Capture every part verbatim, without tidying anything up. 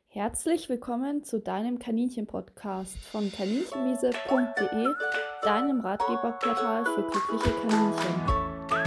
Herzlich willkommen zu deinem Kaninchen-Podcast von kaninchenwiese punkt de, deinem Ratgeberportal für glückliche Kaninchen.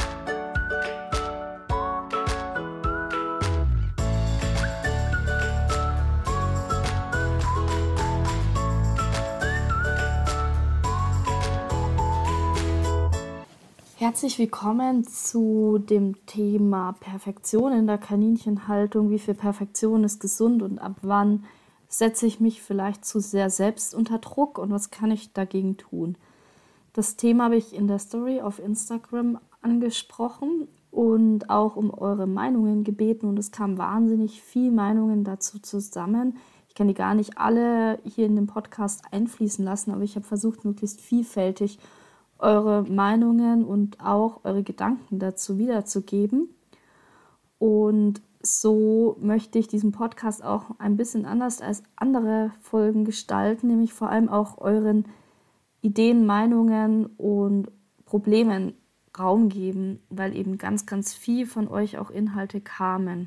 Herzlich willkommen zu dem Thema Perfektion in der Kaninchenhaltung. Wie viel Perfektion ist gesund und ab wann setze ich mich vielleicht zu sehr selbst unter Druck und was kann ich dagegen tun? Das Thema habe ich in der Story auf Instagram angesprochen und auch um eure Meinungen gebeten und es kamen wahnsinnig viele Meinungen dazu zusammen. Ich kann die gar nicht alle hier in den Podcast einfließen lassen, aber ich habe versucht, möglichst vielfältig eure Meinungen und auch eure Gedanken dazu wiederzugeben. Und so möchte ich diesen Podcast auch ein bisschen anders als andere Folgen gestalten, nämlich vor allem auch euren Ideen, Meinungen und Problemen Raum geben, weil eben ganz, ganz viel von euch auch Inhalte kamen.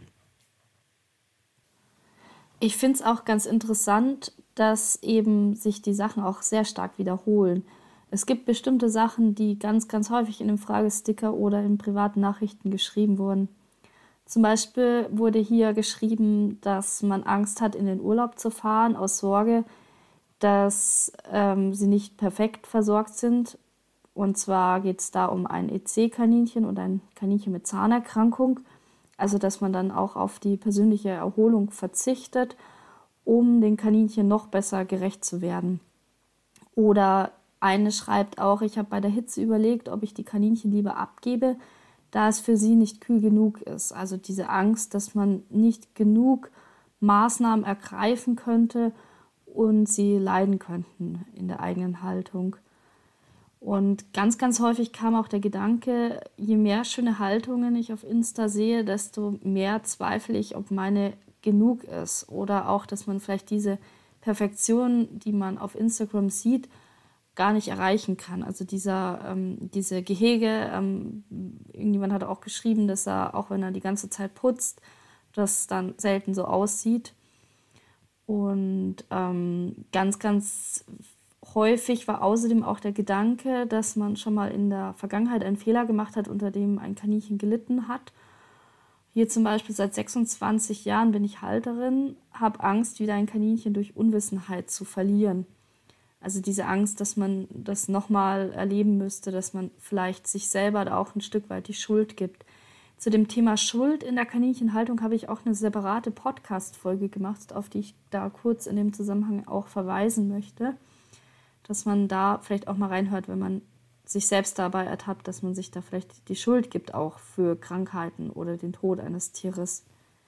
Ich finde es auch ganz interessant, dass eben sich die Sachen auch sehr stark wiederholen. Es gibt bestimmte Sachen, die ganz, ganz häufig in dem Fragesticker oder in privaten Nachrichten geschrieben wurden. Zum Beispiel wurde hier geschrieben, dass man Angst hat, in den Urlaub zu fahren, aus Sorge, dass ähm, sie nicht perfekt versorgt sind. Und zwar geht es da um ein E C-Kaninchen und ein Kaninchen mit Zahnerkrankung. Also dass man dann auch auf die persönliche Erholung verzichtet, um den Kaninchen noch besser gerecht zu werden. Oder eine schreibt auch, ich habe bei der Hitze überlegt, ob ich die Kaninchen lieber abgebe, da es für sie nicht kühl genug ist. Also diese Angst, dass man nicht genug Maßnahmen ergreifen könnte und sie leiden könnten in der eigenen Haltung. Und ganz, ganz häufig kam auch der Gedanke, je mehr schöne Haltungen ich auf Insta sehe, desto mehr zweifle ich, ob meine genug ist. Oder auch, dass man vielleicht diese Perfektion, die man auf Instagram sieht, gar nicht erreichen kann. Also dieser, ähm, diese Gehege, ähm, irgendjemand hat auch geschrieben, dass er, auch wenn er die ganze Zeit putzt, das dann selten so aussieht. Und ähm, ganz, ganz häufig war außerdem auch der Gedanke, dass man schon mal in der Vergangenheit einen Fehler gemacht hat, unter dem ein Kaninchen gelitten hat. Hier zum Beispiel seit sechsundzwanzig Jahren bin ich Halterin, habe Angst, wieder ein Kaninchen durch Unwissenheit zu verlieren. Also diese Angst, dass man das nochmal erleben müsste, dass man vielleicht sich selber da auch ein Stück weit die Schuld gibt. Zu dem Thema Schuld in der Kaninchenhaltung habe ich auch eine separate Podcast-Folge gemacht, auf die ich da kurz in dem Zusammenhang auch verweisen möchte, dass man da vielleicht auch mal reinhört, wenn man sich selbst dabei ertappt, dass man sich da vielleicht die Schuld gibt, auch für Krankheiten oder den Tod eines Tieres.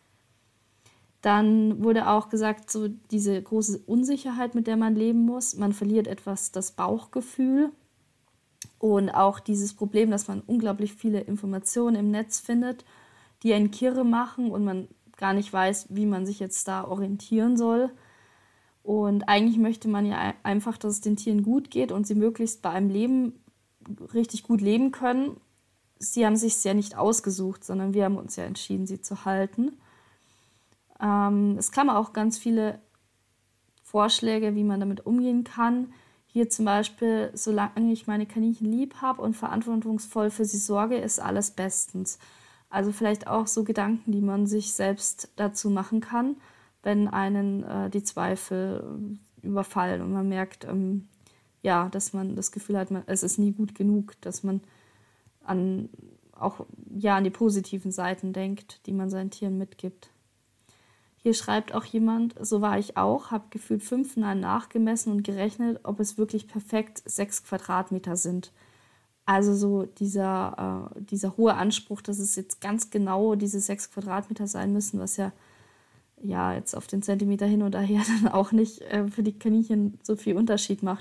Dann wurde auch gesagt, so diese große Unsicherheit, mit der man leben muss. Man verliert etwas das Bauchgefühl und auch dieses Problem, dass man unglaublich viele Informationen im Netz findet, die einen kirre machen und man gar nicht weiß, wie man sich jetzt da orientieren soll. Und eigentlich möchte man ja einfach, dass es den Tieren gut geht und sie möglichst bei einem Leben richtig gut leben können. Sie haben sich es ja nicht ausgesucht, sondern wir haben uns ja entschieden, sie zu halten. Ähm, es kamen auch ganz viele Vorschläge, wie man damit umgehen kann. Hier zum Beispiel, solange ich meine Kaninchen lieb habe und verantwortungsvoll für sie sorge, ist alles bestens. Also vielleicht auch so Gedanken, die man sich selbst dazu machen kann, wenn einen äh, die Zweifel überfallen und man merkt, ähm, ja, dass man das Gefühl hat, man, es ist nie gut genug, dass man an, auch ja, an die positiven Seiten denkt, die man seinen Tieren mitgibt. Hier schreibt auch jemand, so war ich auch, habe gefühlt fünfmal nachgemessen und gerechnet, ob es wirklich perfekt sechs Quadratmeter sind. Also so dieser, äh, dieser hohe Anspruch, dass es jetzt ganz genau diese sechs Quadratmeter sein müssen, was ja, ja jetzt auf den Zentimeter hin oder her dann auch nicht äh, für die Kaninchen so viel Unterschied macht.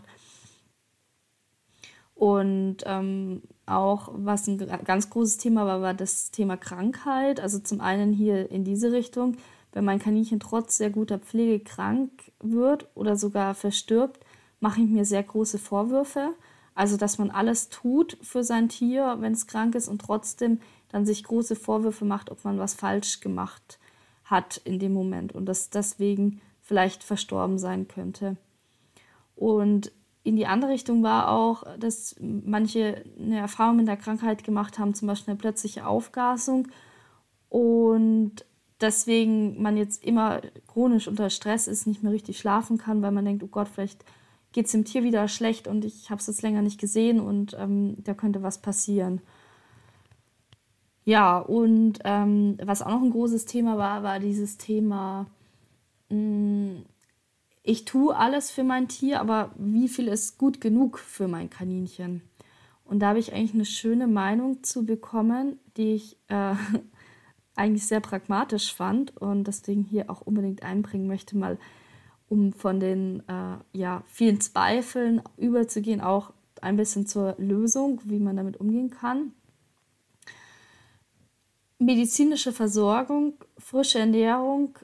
Und ähm, auch, was ein ganz großes Thema war, war das Thema Krankheit. Also zum einen hier in diese Richtung, wenn mein Kaninchen trotz sehr guter Pflege krank wird oder sogar verstirbt, mache ich mir sehr große Vorwürfe. Also, dass man alles tut für sein Tier, wenn es krank ist und trotzdem dann sich große Vorwürfe macht, ob man was falsch gemacht hat in dem Moment. Und dass deswegen vielleicht verstorben sein könnte. Und in die andere Richtung war auch, dass manche eine Erfahrung mit der Krankheit gemacht haben, zum Beispiel eine plötzliche Aufgasung, und deswegen man jetzt immer chronisch unter Stress ist, nicht mehr richtig schlafen kann, weil man denkt, oh Gott, vielleicht geht es dem Tier wieder schlecht und ich habe es jetzt länger nicht gesehen und ähm, da könnte was passieren. Ja, und ähm, was auch noch ein großes Thema war, war dieses Thema, mh, ich tue alles für mein Tier, aber wie viel ist gut genug für mein Kaninchen? Und da habe ich eigentlich eine schöne Meinung zu bekommen, die ich äh, eigentlich sehr pragmatisch fand und deswegen hier auch unbedingt einbringen möchte, mal um von den äh, ja, vielen Zweifeln überzugehen, auch ein bisschen zur Lösung, wie man damit umgehen kann. Medizinische Versorgung, frische Ernährung,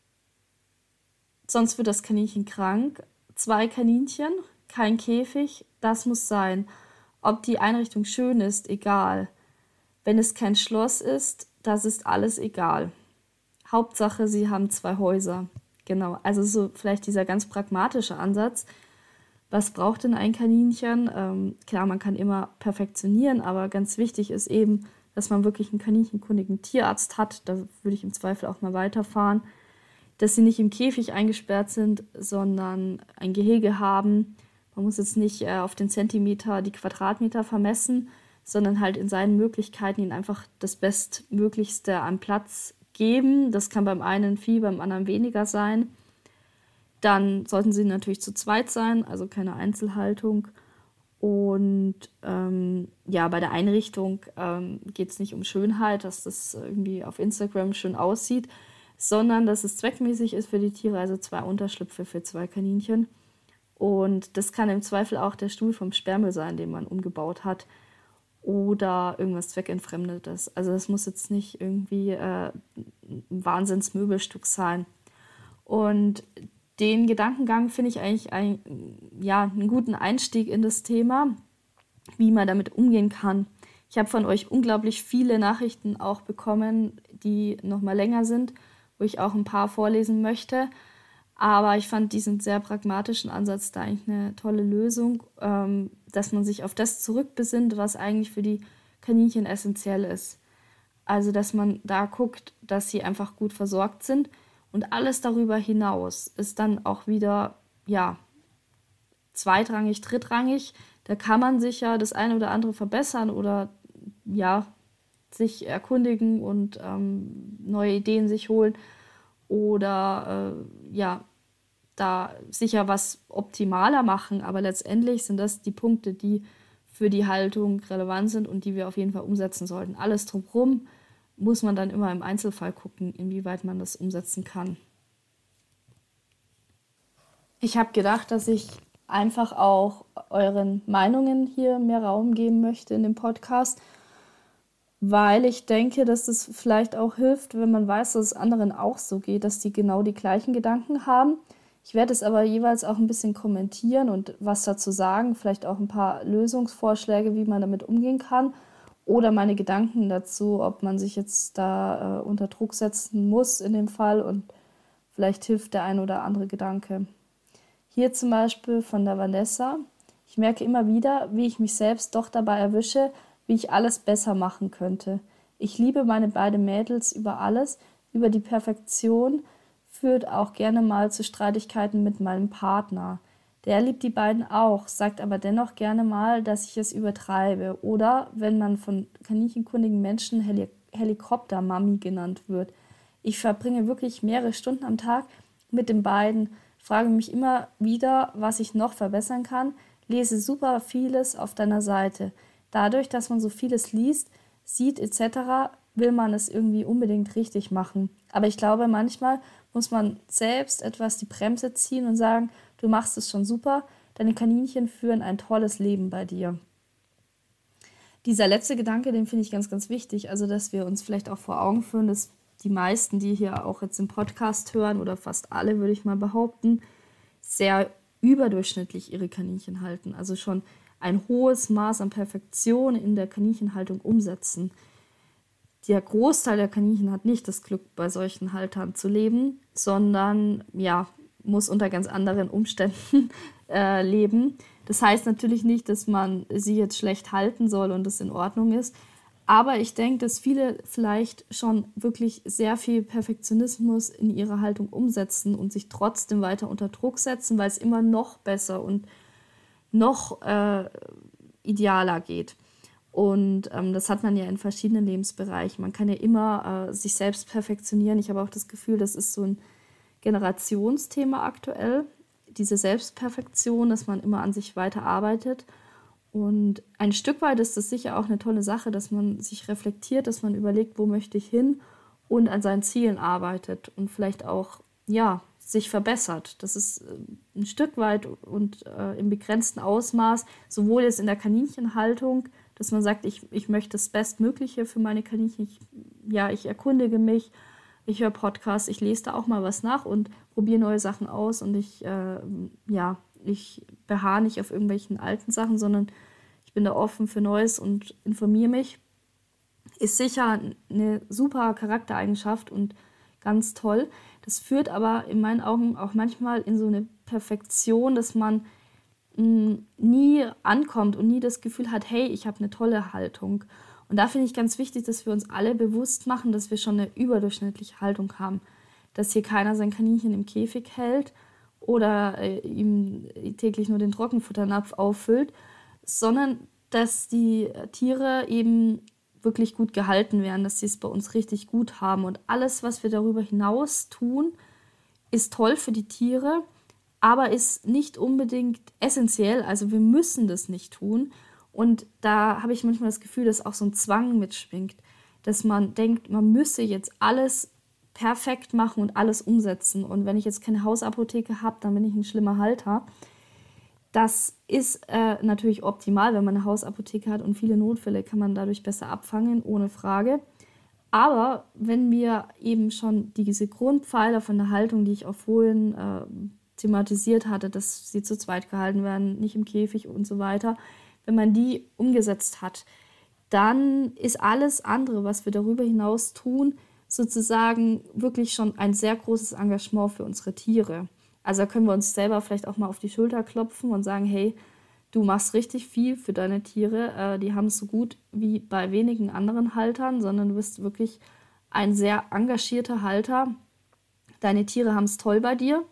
sonst wird das Kaninchen krank. Zwei Kaninchen, kein Käfig, das muss sein. Ob die Einrichtung schön ist, egal. Wenn es kein Schloss ist, das ist alles egal. Hauptsache, sie haben zwei Häuser. Genau, also so vielleicht dieser ganz pragmatische Ansatz. Was braucht denn ein Kaninchen? Ähm, klar, man kann immer perfektionieren, aber ganz wichtig ist eben, dass man wirklich einen kaninchenkundigen Tierarzt hat. Da würde ich im Zweifel auch mal weiterfahren. Dass sie nicht im Käfig eingesperrt sind, sondern ein Gehege haben. Man muss jetzt nicht äh, auf den Zentimeter die Quadratmeter vermessen, sondern halt in seinen Möglichkeiten ihnen einfach das Bestmöglichste an Platz geben. Das kann beim einen viel, beim anderen weniger sein. Dann sollten sie natürlich zu zweit sein, also keine Einzelhaltung. Und ähm, ja, bei der Einrichtung ähm, geht es nicht um Schönheit, dass das irgendwie auf Instagram schön aussieht, sondern dass es zweckmäßig ist für die Tiere, also zwei Unterschlüpfe für zwei Kaninchen. Und das kann im Zweifel auch der Stuhl vom Sperrmüll sein, den man umgebaut hat, oder irgendwas Zweckentfremdetes. Also das muss jetzt nicht irgendwie äh, ein Wahnsinnsmöbelstück sein. Und den Gedankengang finde ich eigentlich ein, ja, einen guten Einstieg in das Thema, wie man damit umgehen kann. Ich habe von euch unglaublich viele Nachrichten auch bekommen, die noch mal länger sind, wo ich auch ein paar vorlesen möchte. Aber ich fand diesen sehr pragmatischen Ansatz da eigentlich eine tolle Lösung, ähm, dass man sich auf das zurückbesinnt, was eigentlich für die Kaninchen essentiell ist. Also, dass man da guckt, dass sie einfach gut versorgt sind, und alles darüber hinaus ist dann auch wieder, ja, zweitrangig, drittrangig. Da kann man sich ja das eine oder andere verbessern oder ja, sich erkundigen und ähm, neue Ideen sich holen oder äh, ja, da sicher was optimaler machen, aber letztendlich sind das die Punkte, die für die Haltung relevant sind und die wir auf jeden Fall umsetzen sollten. Alles drumherum muss man dann immer im Einzelfall gucken, inwieweit man das umsetzen kann. Ich habe gedacht, dass ich einfach auch euren Meinungen hier mehr Raum geben möchte in dem Podcast, weil ich denke, dass es vielleicht auch hilft, wenn man weiß, dass es anderen auch so geht, dass die genau die gleichen Gedanken haben. Ich werde es aber jeweils auch ein bisschen kommentieren und was dazu sagen, vielleicht auch ein paar Lösungsvorschläge, wie man damit umgehen kann oder meine Gedanken dazu, ob man sich jetzt da äh, unter Druck setzen muss in dem Fall und vielleicht hilft der ein oder andere Gedanke. Hier zum Beispiel von der Vanessa: Ich merke immer wieder, wie ich mich selbst doch dabei erwische, wie ich alles besser machen könnte. Ich liebe meine beiden Mädels über alles, über die Perfektion, führt auch gerne mal zu Streitigkeiten mit meinem Partner. Der liebt die beiden auch, sagt aber dennoch gerne mal, dass ich es übertreibe. Oder wenn man von kaninchenkundigen Menschen Heli- Helikopter-Mami genannt wird. Ich verbringe wirklich mehrere Stunden am Tag mit den beiden, frage mich immer wieder, was ich noch verbessern kann, lese super vieles auf deiner Seite. Dadurch, dass man so vieles liest, sieht et cetera, will man es irgendwie unbedingt richtig machen. Aber ich glaube, manchmal muss man selbst etwas die Bremse ziehen und sagen, du machst es schon super, deine Kaninchen führen ein tolles Leben bei dir. Dieser letzte Gedanke, den finde ich ganz, ganz wichtig. Also, dass wir uns vielleicht auch vor Augen führen, dass die meisten, die hier auch jetzt im Podcast hören, oder fast alle, würde ich mal behaupten, sehr überdurchschnittlich ihre Kaninchen halten. Also schon ein hohes Maß an Perfektion in der Kaninchenhaltung umsetzen. Der Großteil der Kaninchen hat nicht das Glück, bei solchen Haltern zu leben, sondern ja, muss unter ganz anderen Umständen äh, leben. Das heißt natürlich nicht, dass man sie jetzt schlecht halten soll und das in Ordnung ist. Aber ich denke, dass viele vielleicht schon wirklich sehr viel Perfektionismus in ihrer Haltung umsetzen und sich trotzdem weiter unter Druck setzen, weil es immer noch besser und noch äh, idealer geht. Und ähm, das hat man ja in verschiedenen Lebensbereichen. Man kann ja immer äh, sich selbst perfektionieren. Ich habe auch das Gefühl, das ist so ein Generationsthema aktuell, diese Selbstperfektion, dass man immer an sich weiterarbeitet. Und ein Stück weit ist das sicher auch eine tolle Sache, dass man sich reflektiert, dass man überlegt, wo möchte ich hin und an seinen Zielen arbeitet und vielleicht auch, ja, sich verbessert. Das ist äh, ein Stück weit und äh, im begrenzten Ausmaß, sowohl jetzt in der Kaninchenhaltung, dass man sagt, ich, ich möchte das Bestmögliche für meine Kaninchen. Ich, ja, ich erkundige mich, ich höre Podcasts, ich lese da auch mal was nach und probiere neue Sachen aus und ich, äh, ja, ich beharre nicht auf irgendwelchen alten Sachen, sondern ich bin da offen für Neues und informiere mich. Ist sicher eine super Charaktereigenschaft und ganz toll. Das führt aber in meinen Augen auch manchmal in so eine Perfektion, dass man mh, nie ankommt und nie das Gefühl hat, hey, ich habe eine tolle Haltung. Und da finde ich ganz wichtig, dass wir uns alle bewusst machen, dass wir schon eine überdurchschnittliche Haltung haben. Dass hier keiner sein Kaninchen im Käfig hält oder äh, ihm täglich nur den Trockenfutternapf auffüllt, sondern dass die Tiere eben wirklich gut gehalten werden, dass sie es bei uns richtig gut haben. Und alles, was wir darüber hinaus tun, ist toll für die Tiere, aber ist nicht unbedingt essentiell. Also wir müssen das nicht tun. Und da habe ich manchmal das Gefühl, dass auch so ein Zwang mitschwingt, dass man denkt, man müsse jetzt alles perfekt machen und alles umsetzen. Und wenn ich jetzt keine Hausapotheke habe, dann bin ich ein schlimmer Halter. Das ist äh, natürlich optimal, wenn man eine Hausapotheke hat und viele Notfälle kann man dadurch besser abfangen, ohne Frage. Aber wenn wir eben schon diese Grundpfeiler von der Haltung, die ich auch vorhin äh, thematisiert hatte, dass sie zu zweit gehalten werden, nicht im Käfig und so weiter, wenn man die umgesetzt hat, dann ist alles andere, was wir darüber hinaus tun, sozusagen wirklich schon ein sehr großes Engagement für unsere Tiere. Also da können wir uns selber vielleicht auch mal auf die Schulter klopfen und sagen, hey, du machst richtig viel für deine Tiere. Äh, die haben es so gut wie bei wenigen anderen Haltern, sondern du bist wirklich ein sehr engagierter Halter. Deine Tiere haben es toll bei dir.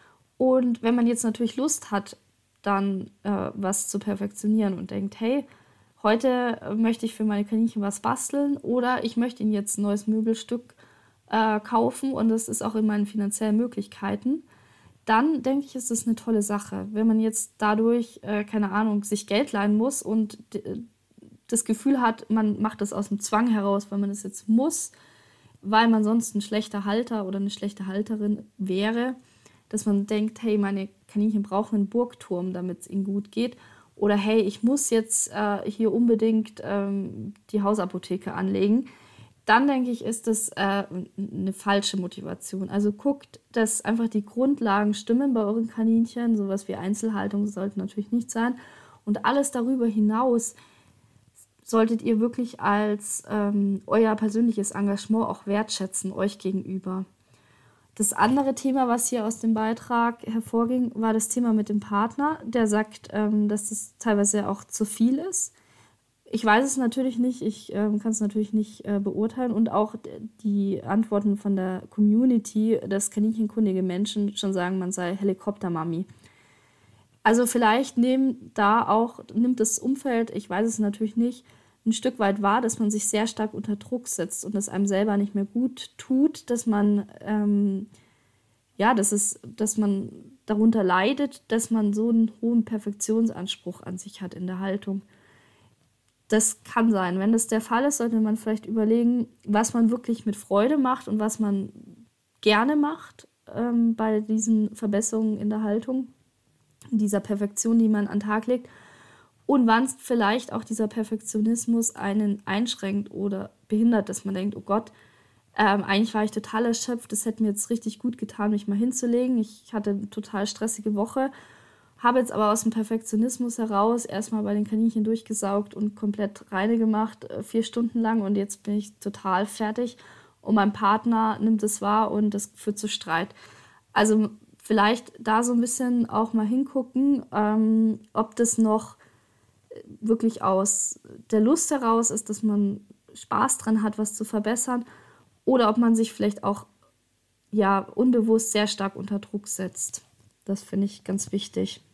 Und wenn man jetzt natürlich Lust hat, dann äh, was zu perfektionieren und denkt, hey, heute möchte ich für meine Kaninchen was basteln oder ich möchte ihnen jetzt ein neues Möbelstück äh, kaufen und das ist auch in meinen finanziellen Möglichkeiten, dann denke ich, ist das eine tolle Sache. Wenn man jetzt dadurch, äh, keine Ahnung, sich Geld leihen muss und d- das Gefühl hat, man macht das aus dem Zwang heraus, weil man das jetzt muss, weil man sonst ein schlechter Halter oder eine schlechte Halterin wäre, dass man denkt, hey, meine Kaninchen brauchen einen Burgturm, damit es ihnen gut geht. Oder hey, ich muss jetzt äh, hier unbedingt ähm, die Hausapotheke anlegen. Dann denke ich, ist das äh, eine falsche Motivation. Also guckt, dass einfach die Grundlagen stimmen bei euren Kaninchen. Sowas wie Einzelhaltung sollte natürlich nicht sein. Und alles darüber hinaus solltet ihr wirklich als ähm, euer persönliches Engagement auch wertschätzen, euch gegenüber. Das andere Thema, was hier aus dem Beitrag hervorging, war das Thema mit dem Partner, der sagt, ähm, dass das teilweise auch zu viel ist. Ich weiß es natürlich nicht, ich ähm, kann es natürlich nicht äh, beurteilen und auch die Antworten von der Community, dass kaninchenkundige Menschen schon sagen, man sei Helikoptermami. Also vielleicht nehmen da auch, nimmt das Umfeld, ich weiß es natürlich nicht, ein Stück weit wahr, dass man sich sehr stark unter Druck setzt und es einem selber nicht mehr gut tut, dass man, ähm, ja, dass es, dass man darunter leidet, dass man so einen hohen Perfektionsanspruch an sich hat in der Haltung. Das kann sein. Wenn das der Fall ist, sollte man vielleicht überlegen, was man wirklich mit Freude macht und was man gerne macht ähm, bei diesen Verbesserungen in der Haltung, dieser Perfektion, die man an den Tag legt. Und wann vielleicht auch dieser Perfektionismus einen einschränkt oder behindert, dass man denkt, oh Gott, ähm, eigentlich war ich total erschöpft, das hätte mir jetzt richtig gut getan, mich mal hinzulegen. Ich hatte eine total stressige Woche, habe jetzt aber aus dem Perfektionismus heraus erstmal bei den Kaninchen durchgesaugt und komplett reine gemacht, äh, vier Stunden lang und jetzt bin ich total fertig und mein Partner nimmt es wahr und das führt zu Streit. Also vielleicht da so ein bisschen auch mal hingucken, ähm, ob das noch wirklich aus der Lust heraus ist, dass man Spaß dran hat, was zu verbessern, oder ob man sich vielleicht auch ja unbewusst sehr stark unter Druck setzt. Das finde ich ganz wichtig.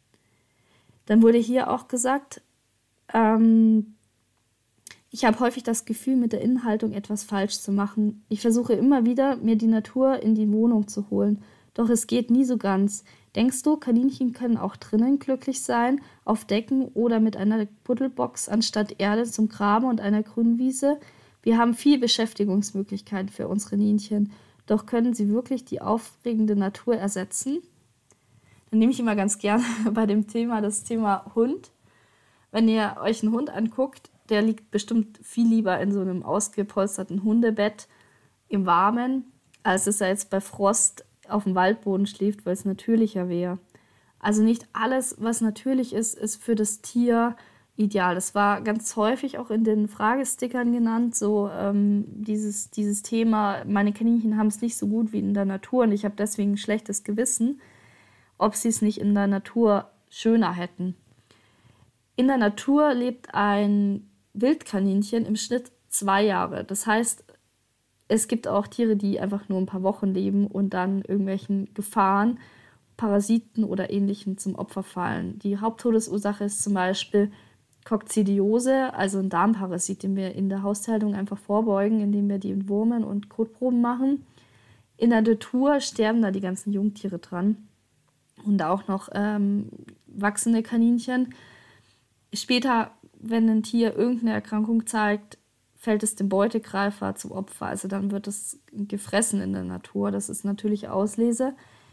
Dann wurde hier auch gesagt, ähm, ich habe häufig das Gefühl, mit der Innenhaltung etwas falsch zu machen. Ich versuche immer wieder, mir die Natur in die Wohnung zu holen. Doch es geht nie so ganz. Denkst du, Kaninchen können auch drinnen glücklich sein, auf Decken oder mit einer Buddelbox anstatt Erde zum Graben und einer Grünwiese? Wir haben viel Beschäftigungsmöglichkeiten für unsere Ninchen. Doch können sie wirklich die aufregende Natur ersetzen? Dann nehme ich immer ganz gerne bei dem Thema das Thema Hund. Wenn ihr euch einen Hund anguckt, der liegt bestimmt viel lieber in so einem ausgepolsterten Hundebett im Warmen, als dass er jetzt bei Frost auf dem Waldboden schläft, weil es natürlicher wäre. Also nicht alles, was natürlich ist, ist für das Tier ideal. Das war ganz häufig auch in den Fragestickern genannt, so ähm, dieses, dieses Thema, meine Kaninchen haben es nicht so gut wie in der Natur und ich habe deswegen ein schlechtes Gewissen, ob sie es nicht in der Natur schöner hätten. In der Natur lebt ein Wildkaninchen im Schnitt zwei Jahre. Das heißt, es gibt auch Tiere, die einfach nur ein paar Wochen leben und dann irgendwelchen Gefahren, Parasiten oder Ähnlichem zum Opfer fallen. Die Haupttodesursache ist zum Beispiel Kokzidiose, also ein Darmparasit, den wir in der Haustierhaltung einfach vorbeugen, indem wir die entwurmen und Kotproben machen. In der Natur sterben da die ganzen Jungtiere dran und auch noch ähm, wachsende Kaninchen. Später, wenn ein Tier irgendeine Erkrankung zeigt, fällt es dem Beutegreifer zum Opfer. Also dann wird es gefressen in der Natur. Das ist natürlich Auslese.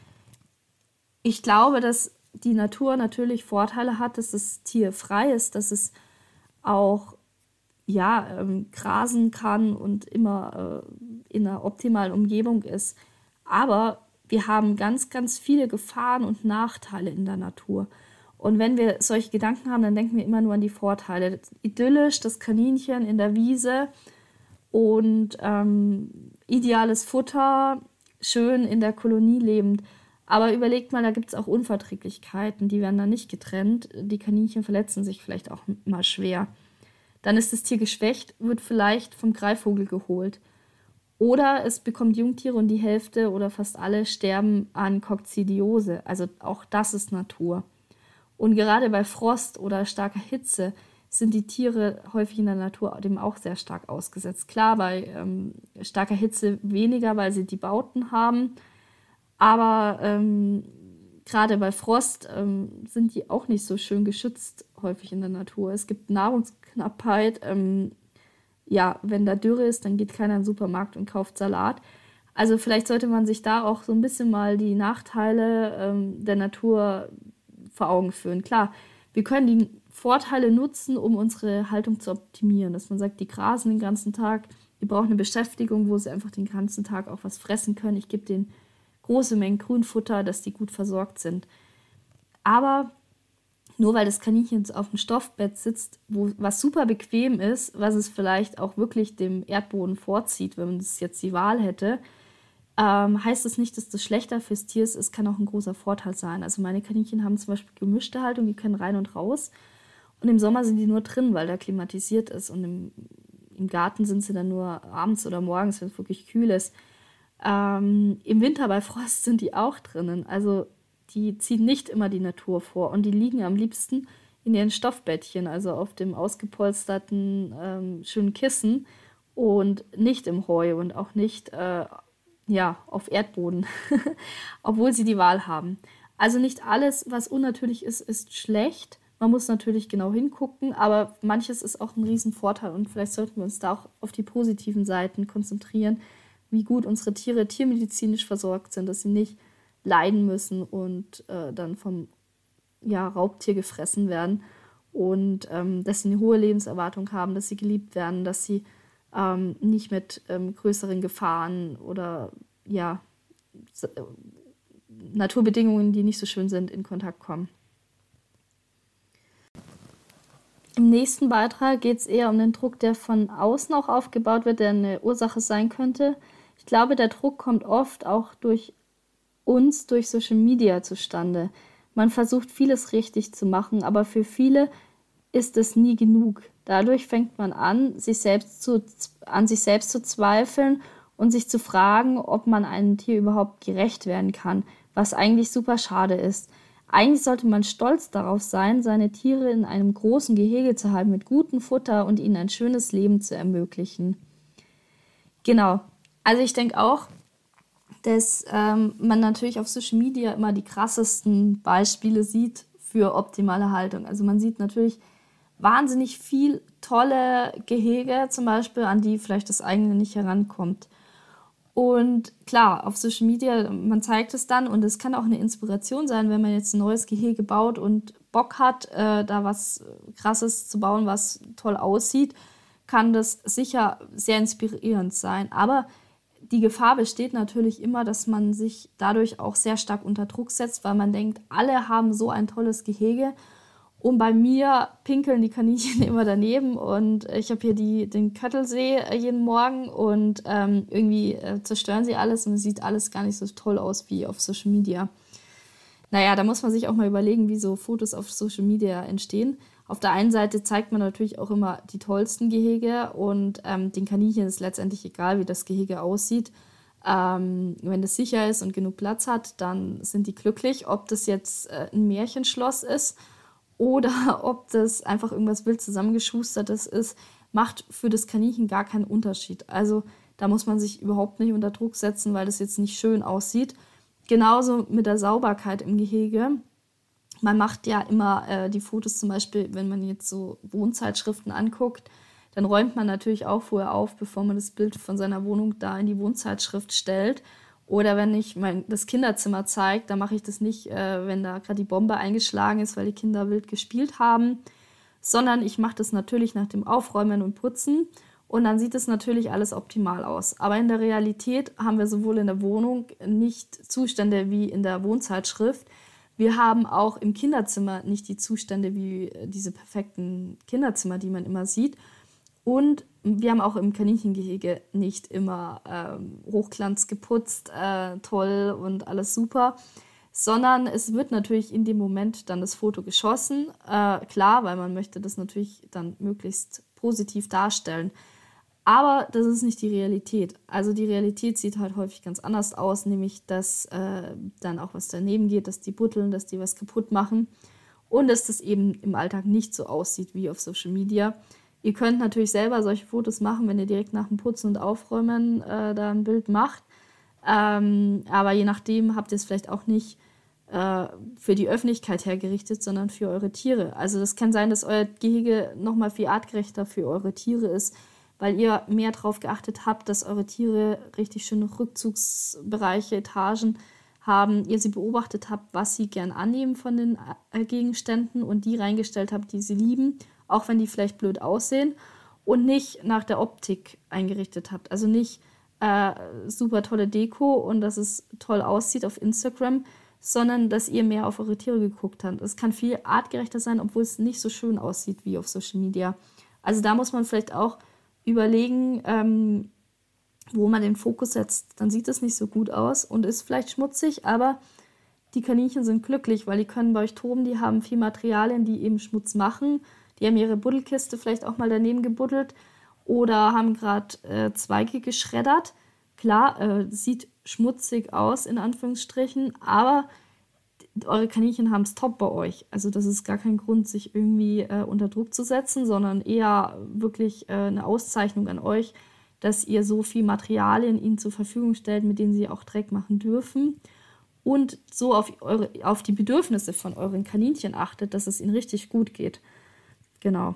Ich glaube, dass die Natur natürlich Vorteile hat, dass das Tier frei ist, dass es auch ja, ähm, grasen kann und immer äh, in einer optimalen Umgebung ist. Aber wir haben ganz, ganz viele Gefahren und Nachteile in der Natur. Und wenn wir solche Gedanken haben, dann denken wir immer nur an die Vorteile. Idyllisch, das Kaninchen in der Wiese und ähm, ideales Futter, schön in der Kolonie lebend. Aber überlegt mal, da gibt es auch Unverträglichkeiten, die werden dann nicht getrennt. Die Kaninchen verletzen sich vielleicht auch mal schwer. Dann ist das Tier geschwächt, wird vielleicht vom Greifvogel geholt. Oder es bekommt Jungtiere und die Hälfte oder fast alle sterben an Kokzidiose. Also auch das ist Natur. Und gerade bei Frost oder starker Hitze sind die Tiere häufig in der Natur dem auch sehr stark ausgesetzt. Klar, bei ähm, starker Hitze weniger, weil sie die Bauten haben. Aber ähm, gerade bei Frost ähm, sind die auch nicht so schön geschützt häufig in der Natur. Es gibt Nahrungsknappheit. Ähm, ja, wenn da Dürre ist, dann geht keiner in den Supermarkt und kauft Salat. Also vielleicht sollte man sich da auch so ein bisschen mal die Nachteile ähm, der Natur vor Augen führen. Klar, wir können die Vorteile nutzen, um unsere Haltung zu optimieren. Dass man sagt, die grasen den ganzen Tag, die brauchen eine Beschäftigung, wo sie einfach den ganzen Tag auch was fressen können. Ich gebe denen große Mengen Grünfutter, dass die gut versorgt sind. Aber nur weil das Kaninchen auf dem Stoffbett sitzt, wo, was super bequem ist, was es vielleicht auch wirklich dem Erdboden vorzieht, wenn man das jetzt die Wahl hätte, ähm, heißt das nicht, dass das schlechter fürs Tier ist. Es kann auch ein großer Vorteil sein. Also meine Kaninchen haben zum Beispiel gemischte Haltung, die können rein und raus. Und im Sommer sind die nur drin, weil da klimatisiert ist. Und im, im Garten sind sie dann nur abends oder morgens, wenn es wirklich kühl ist. Ähm, Im Winter bei Frost sind die auch drinnen. Also die ziehen nicht immer die Natur vor. Und die liegen am liebsten in ihren Stoffbettchen, also auf dem ausgepolsterten ähm, schönen Kissen und nicht im Heu und auch nicht äh, ja, auf Erdboden, obwohl sie die Wahl haben. Also nicht alles, was unnatürlich ist, ist schlecht. Man muss natürlich genau hingucken, aber manches ist auch ein Riesenvorteil und vielleicht sollten wir uns da auch auf die positiven Seiten konzentrieren, wie gut unsere Tiere tiermedizinisch versorgt sind, dass sie nicht leiden müssen und äh, dann vom ja, Raubtier gefressen werden und ähm, dass sie eine hohe Lebenserwartung haben, dass sie geliebt werden, dass sie ähm, nicht mit ähm, größeren Gefahren oder ja, s- äh, Naturbedingungen, die nicht so schön sind, in Kontakt kommen. Im nächsten Beitrag geht es eher um den Druck, der von außen auch aufgebaut wird, der eine Ursache sein könnte. Ich glaube, der Druck kommt oft auch durch uns durch Social Media zustande. Man versucht vieles richtig zu machen, aber für viele ist es nie genug. Dadurch fängt man an, sich selbst zu, an sich selbst zu zweifeln und sich zu fragen, ob man einem Tier überhaupt gerecht werden kann, was eigentlich super schade ist. Eigentlich sollte man stolz darauf sein, seine Tiere in einem großen Gehege zu haben mit gutem Futter und ihnen ein schönes Leben zu ermöglichen. Genau. Also ich denke auch, dass ähm, man natürlich auf Social Media immer die krassesten Beispiele sieht für optimale Haltung. Also man sieht natürlich wahnsinnig viel tolle Gehege zum Beispiel, an die vielleicht das eigene nicht herankommt. Und klar, auf Social Media, man zeigt es dann und es kann auch eine Inspiration sein, wenn man jetzt ein neues Gehege baut und Bock hat, äh, da was Krasses zu bauen, was toll aussieht, kann das sicher sehr inspirierend sein. Aber die Gefahr besteht natürlich immer, dass man sich dadurch auch sehr stark unter Druck setzt, weil man denkt, alle haben so ein tolles Gehege und bei mir pinkeln die Kaninchen immer daneben und ich habe hier die, den Köttelsee jeden Morgen und ähm, irgendwie äh, zerstören sie alles und es sieht alles gar nicht so toll aus wie auf Social Media. Naja, da muss man sich auch mal überlegen, wie so Fotos auf Social Media entstehen. Auf der einen Seite zeigt man natürlich auch immer die tollsten Gehege und ähm, den Kaninchen ist letztendlich egal, wie das Gehege aussieht. Ähm, wenn es sicher ist und genug Platz hat, dann sind die glücklich. Ob das jetzt äh, ein Märchenschloss ist oder ob das einfach irgendwas wild zusammengeschustertes ist, macht für das Kaninchen gar keinen Unterschied. Also da muss man sich überhaupt nicht unter Druck setzen, weil das jetzt nicht schön aussieht. Genauso mit der Sauberkeit im Gehege. Man macht ja immer äh, die Fotos zum Beispiel, wenn man jetzt so Wohnzeitschriften anguckt, dann räumt man natürlich auch vorher auf, bevor man das Bild von seiner Wohnung da in die Wohnzeitschrift stellt. Oder wenn ich mein, das Kinderzimmer zeige, dann mache ich das nicht, äh, wenn da gerade die Bombe eingeschlagen ist, weil die Kinder wild gespielt haben, sondern ich mache das natürlich nach dem Aufräumen und Putzen und dann sieht es natürlich alles optimal aus. Aber in der Realität haben wir sowohl in der Wohnung nicht Zustände wie in der Wohnzeitschrift. Wir haben auch im Kinderzimmer nicht die Zustände wie diese perfekten Kinderzimmer, die man immer sieht. Und wir haben auch im Kaninchengehege nicht immer ähm, Hochglanz geputzt, äh, toll und alles super, sondern es wird natürlich in dem Moment dann das Foto geschossen. Äh, klar, weil man möchte das natürlich dann möglichst positiv darstellen. Aber das ist nicht die Realität. Also die Realität sieht halt häufig ganz anders aus, nämlich dass äh, dann auch was daneben geht, dass die butteln, dass die was kaputt machen und dass das eben im Alltag nicht so aussieht wie auf Social Media. Ihr könnt natürlich selber solche Fotos machen, wenn ihr direkt nach dem Putzen und Aufräumen äh, da ein Bild macht. Ähm, aber je nachdem habt ihr es vielleicht auch nicht äh, für die Öffentlichkeit hergerichtet, sondern für eure Tiere. Also das kann sein, dass euer Gehege nochmal viel artgerechter für eure Tiere ist, weil ihr mehr darauf geachtet habt, dass eure Tiere richtig schöne Rückzugsbereiche, Etagen haben. Ihr sie beobachtet habt, was sie gern annehmen von den äh, Gegenständen und die reingestellt habt, die sie lieben, auch wenn die vielleicht blöd aussehen und nicht nach der Optik eingerichtet habt. Also nicht äh, super tolle Deko und dass es toll aussieht auf Instagram, sondern dass ihr mehr auf eure Tiere geguckt habt. Es kann viel artgerechter sein, obwohl es nicht so schön aussieht wie auf Social Media. Also da muss man vielleicht auch überlegen, ähm, wo man den Fokus setzt. Dann sieht es nicht so gut aus und ist vielleicht schmutzig, aber die Kaninchen sind glücklich, weil die können bei euch toben, die haben viel Materialien, die eben Schmutz machen. Die haben ihre Buddelkiste vielleicht auch mal daneben gebuddelt oder haben gerade äh, Zweige geschreddert. Klar, äh, sieht schmutzig aus, in Anführungsstrichen, aber eure Kaninchen haben es top bei euch. Also das ist gar kein Grund, sich irgendwie äh, unter Druck zu setzen, sondern eher wirklich äh, eine Auszeichnung an euch, dass ihr so viel Materialien ihnen zur Verfügung stellt, mit denen sie auch Dreck machen dürfen und so auf, eure, auf die Bedürfnisse von euren Kaninchen achtet, dass es ihnen richtig gut geht. Genau.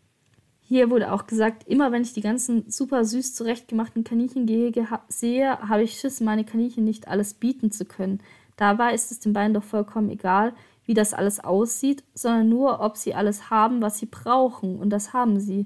Hier wurde auch gesagt, immer wenn ich die ganzen super süß zurechtgemachten Kaninchengehege ha- sehe, habe ich Schiss, meine Kaninchen nicht alles bieten zu können. Dabei ist es den beiden doch vollkommen egal, wie das alles aussieht, sondern nur, ob sie alles haben, was sie brauchen. Und das haben sie.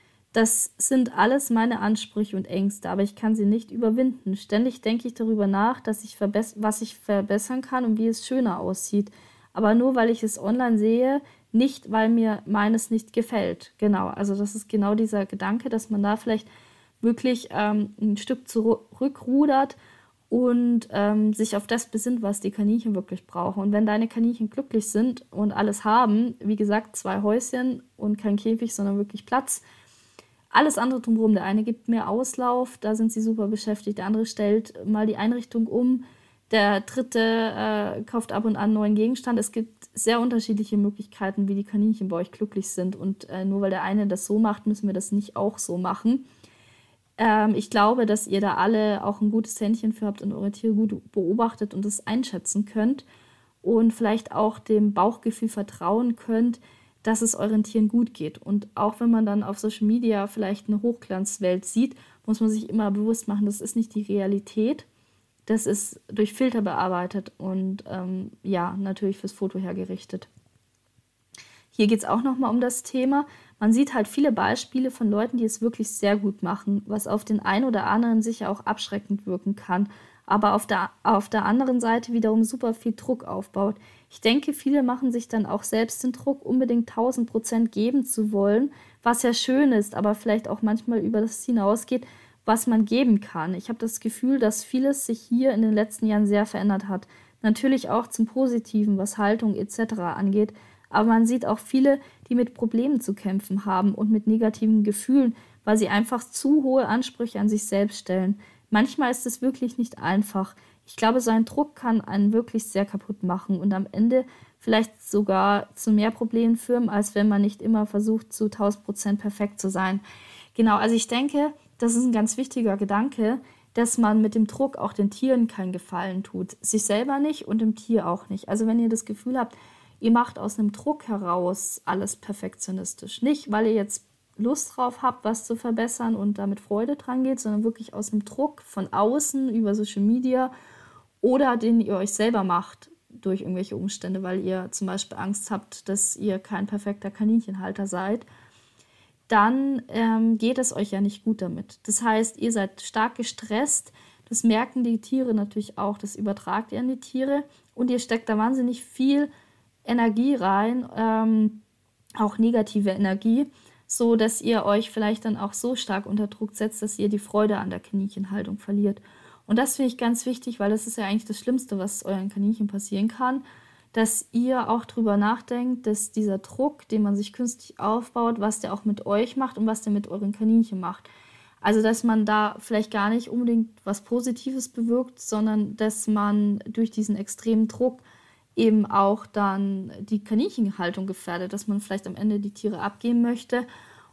Das sind alles meine Ansprüche und Ängste, aber ich kann sie nicht überwinden. Ständig denke ich darüber nach, dass ich verbess- was ich verbessern kann und wie es schöner aussieht. Aber nur, weil ich es online sehe, nicht, weil mir meines nicht gefällt. Genau, also das ist genau dieser Gedanke, dass man da vielleicht wirklich ähm, ein Stück zurückrudert und ähm, sich auf das besinnt, was die Kaninchen wirklich brauchen. Und wenn deine Kaninchen glücklich sind und alles haben, wie gesagt, zwei Häuschen und kein Käfig, sondern wirklich Platz, alles andere drumherum, der eine gibt mehr Auslauf, da sind sie super beschäftigt, der andere stellt mal die Einrichtung um, der dritte äh, kauft ab und an einen neuen Gegenstand. Es gibt sehr unterschiedliche Möglichkeiten, wie die Kaninchen bei euch glücklich sind. Und äh, nur weil der eine das so macht, müssen wir das nicht auch so machen. Ähm, ich glaube, dass ihr da alle auch ein gutes Händchen für habt und eure Tiere gut beobachtet und das einschätzen könnt und vielleicht auch dem Bauchgefühl vertrauen könnt, dass es euren Tieren gut geht. Und auch wenn man dann auf Social Media vielleicht eine Hochglanzwelt sieht, muss man sich immer bewusst machen, das ist nicht die Realität. Das ist durch Filter bearbeitet und ähm, ja, natürlich fürs Foto hergerichtet. Hier geht es auch nochmal um das Thema. Man sieht halt viele Beispiele von Leuten, die es wirklich sehr gut machen, was auf den einen oder anderen sicher auch abschreckend wirken kann, aber auf der, auf der anderen Seite wiederum super viel Druck aufbaut. Ich denke, viele machen sich dann auch selbst den Druck, unbedingt tausend Prozent geben zu wollen, was ja schön ist, aber vielleicht auch manchmal über das hinausgeht, was man geben kann. Ich habe das Gefühl, dass vieles sich hier in den letzten Jahren sehr verändert hat. Natürlich auch zum Positiven, was Haltung et cetera angeht. Aber man sieht auch viele, die mit Problemen zu kämpfen haben und mit negativen Gefühlen, weil sie einfach zu hohe Ansprüche an sich selbst stellen. Manchmal ist es wirklich nicht einfach. Ich glaube, so ein Druck kann einen wirklich sehr kaputt machen und am Ende vielleicht sogar zu mehr Problemen führen, als wenn man nicht immer versucht, zu tausend Prozent perfekt zu sein. Genau, also ich denke, das ist ein ganz wichtiger Gedanke, dass man mit dem Druck auch den Tieren keinen Gefallen tut. Sich selber nicht und dem Tier auch nicht. Also wenn ihr das Gefühl habt, ihr macht aus einem Druck heraus alles perfektionistisch. Nicht, weil ihr jetzt Lust drauf habt, was zu verbessern und damit Freude dran geht, sondern wirklich aus einem Druck von außen über Social Media oder den ihr euch selber macht durch irgendwelche Umstände, weil ihr zum Beispiel Angst habt, dass ihr kein perfekter Kaninchenhalter seid, dann ähm, geht es euch ja nicht gut damit. Das heißt, ihr seid stark gestresst, das merken die Tiere natürlich auch, das übertragt ihr an die Tiere und ihr steckt da wahnsinnig viel Energie rein, ähm, auch negative Energie, so dass ihr euch vielleicht dann auch so stark unter Druck setzt, dass ihr die Freude an der Kaninchenhaltung verliert. Und das finde ich ganz wichtig, weil das ist ja eigentlich das Schlimmste, was euren Kaninchen passieren kann, dass ihr auch drüber nachdenkt, dass dieser Druck, den man sich künstlich aufbaut, was der auch mit euch macht und was der mit euren Kaninchen macht. Also, dass man da vielleicht gar nicht unbedingt was Positives bewirkt, sondern dass man durch diesen extremen Druck eben auch dann die Kaninchenhaltung gefährdet, dass man vielleicht am Ende die Tiere abgeben möchte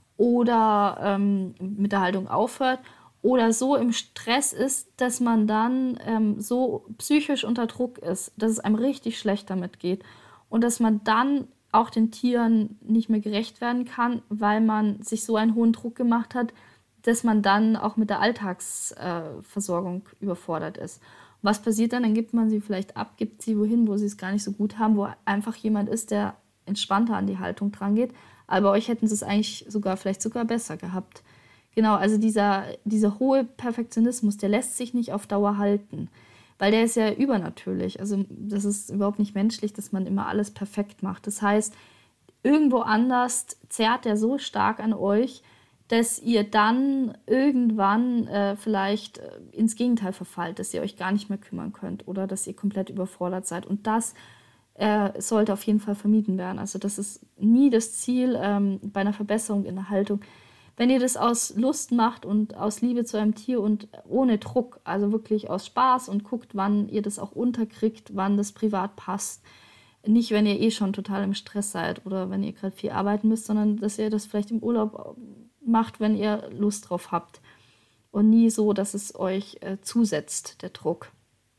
oder ähm, mit der Haltung aufhört oder so im Stress ist, dass man dann ähm, so psychisch unter Druck ist, dass es einem richtig schlecht damit geht und dass man dann auch den Tieren nicht mehr gerecht werden kann, weil man sich so einen hohen Druck gemacht hat, dass man dann auch mit der Alltagsversorgung äh, überfordert ist. Und was passiert dann? Dann gibt man sie vielleicht ab, gibt sie wohin, wo sie es gar nicht so gut haben, wo einfach jemand ist, der entspannter an die Haltung dran geht. Aber bei euch hätten sie es eigentlich sogar vielleicht sogar besser gehabt. Genau, also dieser, dieser hohe Perfektionismus, der lässt sich nicht auf Dauer halten, weil der ist ja übernatürlich. Also das ist überhaupt nicht menschlich, dass man immer alles perfekt macht. Das heißt, irgendwo anders zerrt der so stark an euch, dass ihr dann irgendwann äh, vielleicht äh, ins Gegenteil verfallt, dass ihr euch gar nicht mehr kümmern könnt oder dass ihr komplett überfordert seid. Und das äh, sollte auf jeden Fall vermieden werden. Also das ist nie das Ziel ähm, bei einer Verbesserung in der Haltung. Wenn ihr das aus Lust macht und aus Liebe zu einem Tier und ohne Druck, also wirklich aus Spaß und guckt, wann ihr das auch unterkriegt, wann das privat passt. Nicht, wenn ihr eh schon total im Stress seid oder wenn ihr gerade viel arbeiten müsst, sondern dass ihr das vielleicht im Urlaub macht, wenn ihr Lust drauf habt. Und nie so, dass es euch äh, zusetzt, der Druck.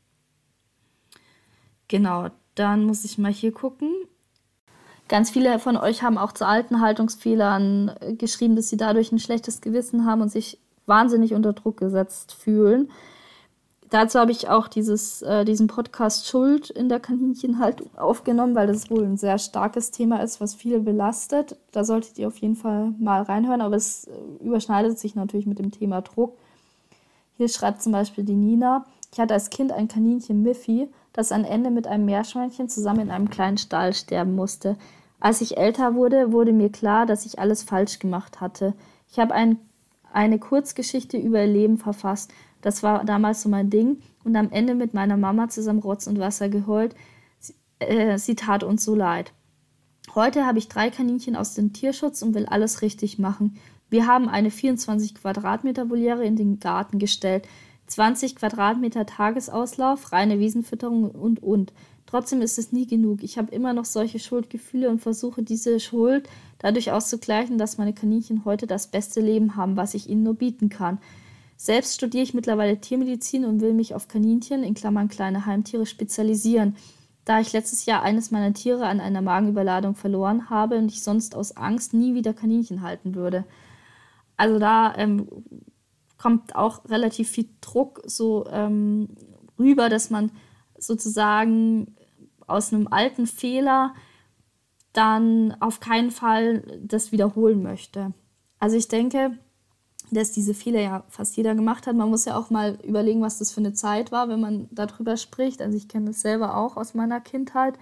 Genau, dann muss ich mal hier gucken. Ganz viele von euch haben auch zu alten Haltungsfehlern geschrieben, dass sie dadurch ein schlechtes Gewissen haben und sich wahnsinnig unter Druck gesetzt fühlen. Dazu habe ich auch dieses, äh, diesen Podcast Schuld in der Kaninchenhaltung aufgenommen, weil das wohl ein sehr starkes Thema ist, was viele belastet. Da solltet ihr auf jeden Fall mal reinhören, aber es überschneidet sich natürlich mit dem Thema Druck. Hier schreibt zum Beispiel die Nina: Ich hatte als Kind ein Kaninchen Miffy, das am Ende mit einem Meerschweinchen zusammen in einem kleinen Stall sterben musste. Als ich älter wurde, wurde mir klar, dass ich alles falsch gemacht hatte. Ich habe ein, eine Kurzgeschichte über ihr Leben verfasst. Das war damals so mein Ding. Und am Ende mit meiner Mama zusammen Rotz und Wasser geheult. Sie, äh, sie tat uns so leid. Heute habe ich drei Kaninchen aus dem Tierschutz und will alles richtig machen. Wir haben eine vierundzwanzig Quadratmeter Voliere in den Garten gestellt, zwanzig Quadratmeter Tagesauslauf, reine Wiesenfütterung und, und. Trotzdem ist es nie genug. Ich habe immer noch solche Schuldgefühle und versuche diese Schuld dadurch auszugleichen, dass meine Kaninchen heute das beste Leben haben, was ich ihnen nur bieten kann. Selbst studiere ich mittlerweile Tiermedizin und will mich auf Kaninchen, in Klammern kleine Heimtiere, spezialisieren, da ich letztes Jahr eines meiner Tiere an einer Magenüberladung verloren habe und ich sonst aus Angst nie wieder Kaninchen halten würde. Also da ähm, kommt auch relativ viel Druck so ähm, rüber, dass man sozusagen aus einem alten Fehler dann auf keinen Fall das wiederholen möchte. Also ich denke, dass diese Fehler ja fast jeder gemacht hat. Man muss ja auch mal überlegen, was das für eine Zeit war, wenn man darüber spricht. Also ich kenne das selber auch aus meiner Kindheit.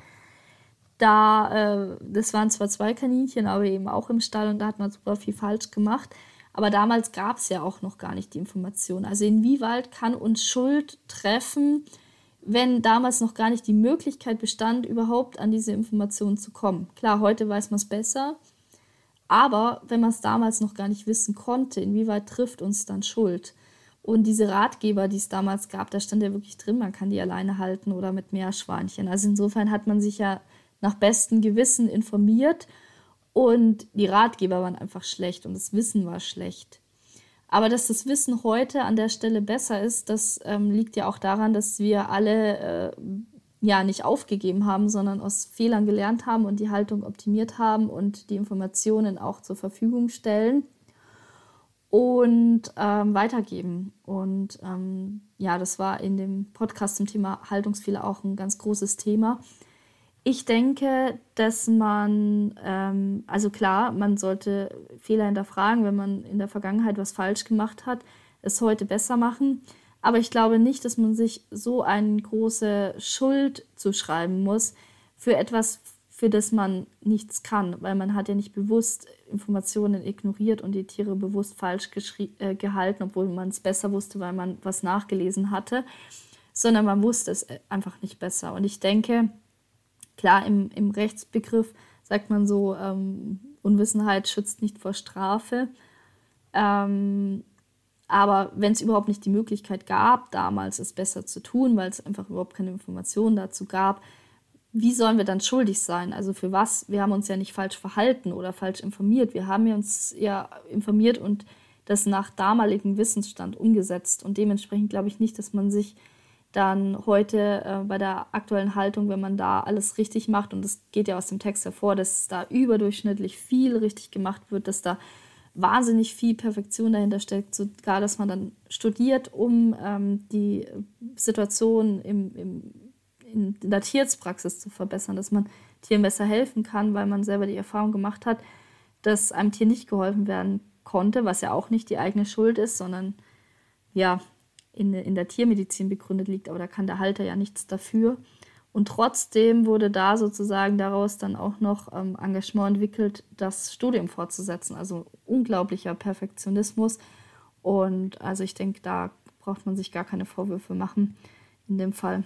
Da, äh, das waren zwar zwei Kaninchen, aber eben auch im Stall und da hat man super viel falsch gemacht. Aber damals gab es ja auch noch gar nicht die Information. Also inwieweit kann uns Schuld treffen, wenn damals noch gar nicht die Möglichkeit bestand, überhaupt an diese Informationen zu kommen. Klar, heute weiß man es besser, aber wenn man es damals noch gar nicht wissen konnte, inwieweit trifft uns dann Schuld? Und diese Ratgeber, die es damals gab, da stand ja wirklich drin, man kann die alleine halten oder mit Meerschweinchen. Also insofern hat man sich ja nach bestem Gewissen informiert und die Ratgeber waren einfach schlecht und das Wissen war schlecht. Aber dass das Wissen heute an der Stelle besser ist, das ähm, liegt ja auch daran, dass wir alle äh, ja nicht aufgegeben haben, sondern aus Fehlern gelernt haben und die Haltung optimiert haben und die Informationen auch zur Verfügung stellen und ähm, weitergeben. Und ähm, ja, das war in dem Podcast zum Thema Haltungsfehler auch ein ganz großes Thema. Ich denke, dass man, ähm, also klar, man sollte Fehler hinterfragen, wenn man in der Vergangenheit was falsch gemacht hat, es heute besser machen. Aber ich glaube nicht, dass man sich so eine große Schuld zuschreiben muss für etwas, für das man nichts kann, weil man hat ja nicht bewusst Informationen ignoriert und die Tiere bewusst falsch geschrie- äh, gehalten, obwohl man es besser wusste, weil man was nachgelesen hatte, sondern man wusste es einfach nicht besser. Und ich denke, klar, im, im Rechtsbegriff sagt man so, ähm, Unwissenheit schützt nicht vor Strafe. Ähm, aber wenn es überhaupt nicht die Möglichkeit gab, damals es besser zu tun, weil es einfach überhaupt keine Informationen dazu gab, wie sollen wir dann schuldig sein? Also für was? Wir haben uns ja nicht falsch verhalten oder falsch informiert. Wir haben uns ja informiert und das nach damaligem Wissensstand umgesetzt. Und dementsprechend glaube ich nicht, dass man sich dann heute äh, bei der aktuellen Haltung, wenn man da alles richtig macht, und das geht ja aus dem Text hervor, dass da überdurchschnittlich viel richtig gemacht wird, dass da wahnsinnig viel Perfektion dahinter steckt, sogar, dass man dann studiert, um ähm, die Situation im, im, in der Tierarztpraxis zu verbessern, dass man Tieren besser helfen kann, weil man selber die Erfahrung gemacht hat, dass einem Tier nicht geholfen werden konnte, was ja auch nicht die eigene Schuld ist, sondern ja in, in der Tiermedizin begründet liegt, aber da kann der Halter ja nichts dafür. Und trotzdem wurde da sozusagen daraus dann auch noch ähm, Engagement entwickelt, das Studium fortzusetzen. Also unglaublicher Perfektionismus. Und also ich denke, da braucht man sich gar keine Vorwürfe machen in dem Fall.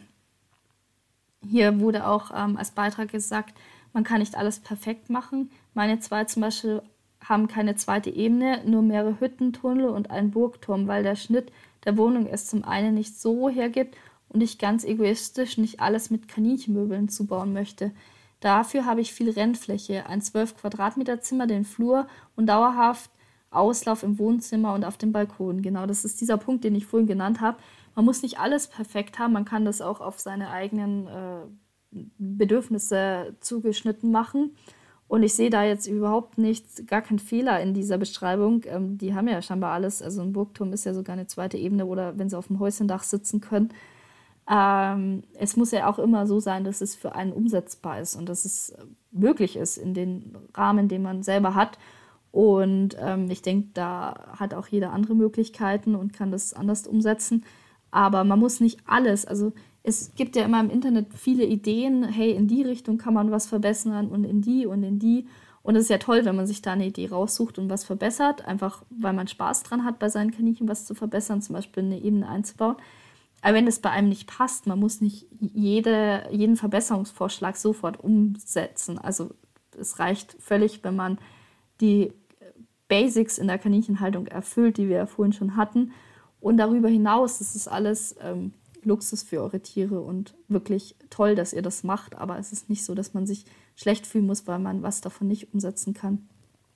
Hier wurde auch ähm, als Beitrag gesagt, man kann nicht alles perfekt machen. Meine zwei zum Beispiel haben keine zweite Ebene, nur mehrere Hütten, Tunnel und einen Burgturm, weil der Schnitt der Wohnung es zum einen nicht so hergibt, und ich ganz egoistisch nicht alles mit Kaninchenmöbeln zubauen möchte. Dafür habe ich viel Rennfläche, ein zwölf Quadratmeter Zimmer, den Flur und dauerhaft Auslauf im Wohnzimmer und auf dem Balkon. Genau, das ist dieser Punkt, den ich vorhin genannt habe. Man muss nicht alles perfekt haben, man kann das auch auf seine eigenen äh, Bedürfnisse zugeschnitten machen. Und ich sehe da jetzt überhaupt nichts, gar keinen Fehler in dieser Beschreibung. Ähm, die haben ja scheinbar alles, also ein Burgturm ist ja sogar eine zweite Ebene, oder wenn sie auf dem Häuschendach sitzen können. Ähm, es muss ja auch immer so sein, dass es für einen umsetzbar ist und dass es möglich ist in den Rahmen, den man selber hat. Und ähm, ich denke, da hat auch jeder andere Möglichkeiten und kann das anders umsetzen. Aber man muss nicht alles, also es gibt ja immer im Internet viele Ideen, hey, in die Richtung kann man was verbessern und in die und in die. Und es ist ja toll, wenn man sich da eine Idee raussucht und was verbessert, einfach weil man Spaß dran hat, bei seinen Kaninchen was zu verbessern, zum Beispiel eine Ebene einzubauen. Aber wenn es bei einem nicht passt, man muss nicht jede, jeden Verbesserungsvorschlag sofort umsetzen. Also es reicht völlig, wenn man die Basics in der Kaninchenhaltung erfüllt, die wir ja vorhin schon hatten. Und darüber hinaus, das ist alles ähm, Luxus für eure Tiere und wirklich toll, dass ihr das macht. Aber es ist nicht so, dass man sich schlecht fühlen muss, weil man was davon nicht umsetzen kann.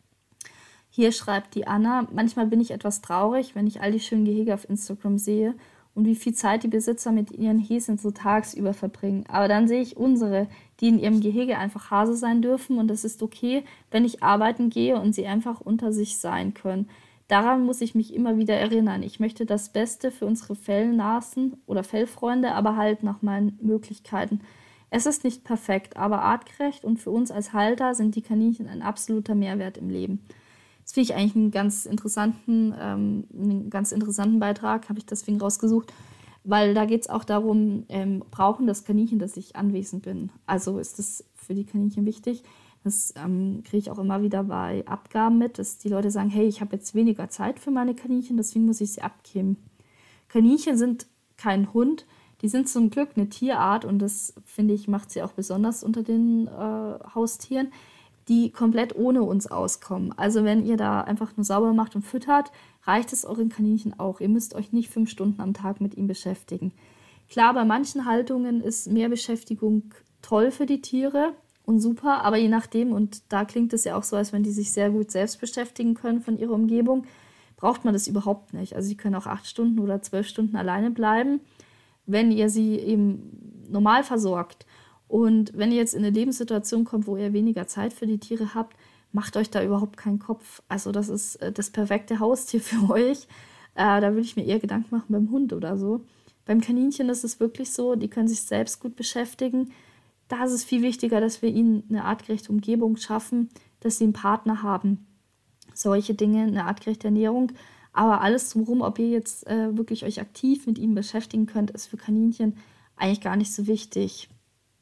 Hier schreibt die Anna, manchmal bin ich etwas traurig, wenn ich all die schönen Gehege auf Instagram sehe und wie viel Zeit die Besitzer mit ihren Häschen so tagsüber verbringen. Aber dann sehe ich unsere, die in ihrem Gehege einfach Hase sein dürfen und es ist okay, wenn ich arbeiten gehe und sie einfach unter sich sein können. Daran muss ich mich immer wieder erinnern. Ich möchte das Beste für unsere Fellnasen oder Fellfreunde, aber halt nach meinen Möglichkeiten. Es ist nicht perfekt, aber artgerecht und für uns als Halter sind die Kaninchen ein absoluter Mehrwert im Leben. Das finde ich eigentlich einen ganz interessanten, ähm, einen ganz interessanten Beitrag, habe ich deswegen rausgesucht, weil da geht es auch darum, ähm, brauchen das Kaninchen, dass ich anwesend bin. Also ist das für die Kaninchen wichtig. Das ähm, kriege ich auch immer wieder bei Abgaben mit, dass die Leute sagen, hey, ich habe jetzt weniger Zeit für meine Kaninchen, deswegen muss ich sie abgeben. Kaninchen sind kein Hund, die sind zum Glück eine Tierart und das, finde ich, macht sie auch besonders unter den äh, Haustieren, die komplett ohne uns auskommen. Also wenn ihr da einfach nur sauber macht und füttert, reicht es euren Kaninchen auch. Ihr müsst euch nicht fünf Stunden am Tag mit ihm beschäftigen. Klar, bei manchen Haltungen ist mehr Beschäftigung toll für die Tiere und super, aber je nachdem, und da klingt es ja auch so, als wenn die sich sehr gut selbst beschäftigen können von ihrer Umgebung, braucht man das überhaupt nicht. Also sie können auch acht Stunden oder zwölf Stunden alleine bleiben, wenn ihr sie eben normal versorgt. Und wenn ihr jetzt in eine Lebenssituation kommt, wo ihr weniger Zeit für die Tiere habt, macht euch da überhaupt keinen Kopf. Also das ist äh, das perfekte Haustier für euch. Äh, da würde ich mir eher Gedanken machen beim Hund oder so. Beim Kaninchen ist es wirklich so, die können sich selbst gut beschäftigen. Da ist es viel wichtiger, dass wir ihnen eine artgerechte Umgebung schaffen, dass sie einen Partner haben. Solche Dinge, eine artgerechte Ernährung. Aber alles drumherum, ob ihr jetzt äh, wirklich euch aktiv mit ihnen beschäftigen könnt, ist für Kaninchen eigentlich gar nicht so wichtig.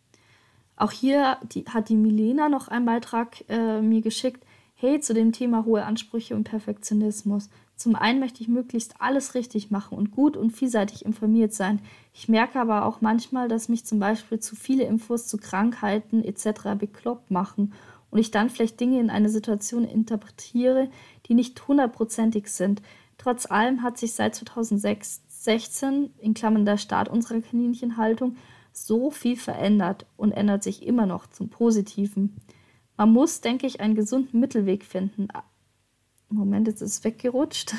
Auch hier die, hat die Milena noch einen Beitrag äh, mir geschickt. Hey, zu dem Thema hohe Ansprüche und Perfektionismus. Zum einen möchte ich möglichst alles richtig machen und gut und vielseitig informiert sein. Ich merke aber auch manchmal, dass mich zum Beispiel zu viele Infos zu Krankheiten et cetera bekloppt machen und ich dann vielleicht Dinge in eine Situation interpretiere, die nicht hundertprozentig sind. Trotz allem hat sich seit zweitausendsechzehn, in Klammern der Start unserer Kaninchenhaltung, so viel verändert und ändert sich immer noch zum Positiven. Man muss, denke ich, einen gesunden Mittelweg finden. Moment, jetzt ist es weggerutscht.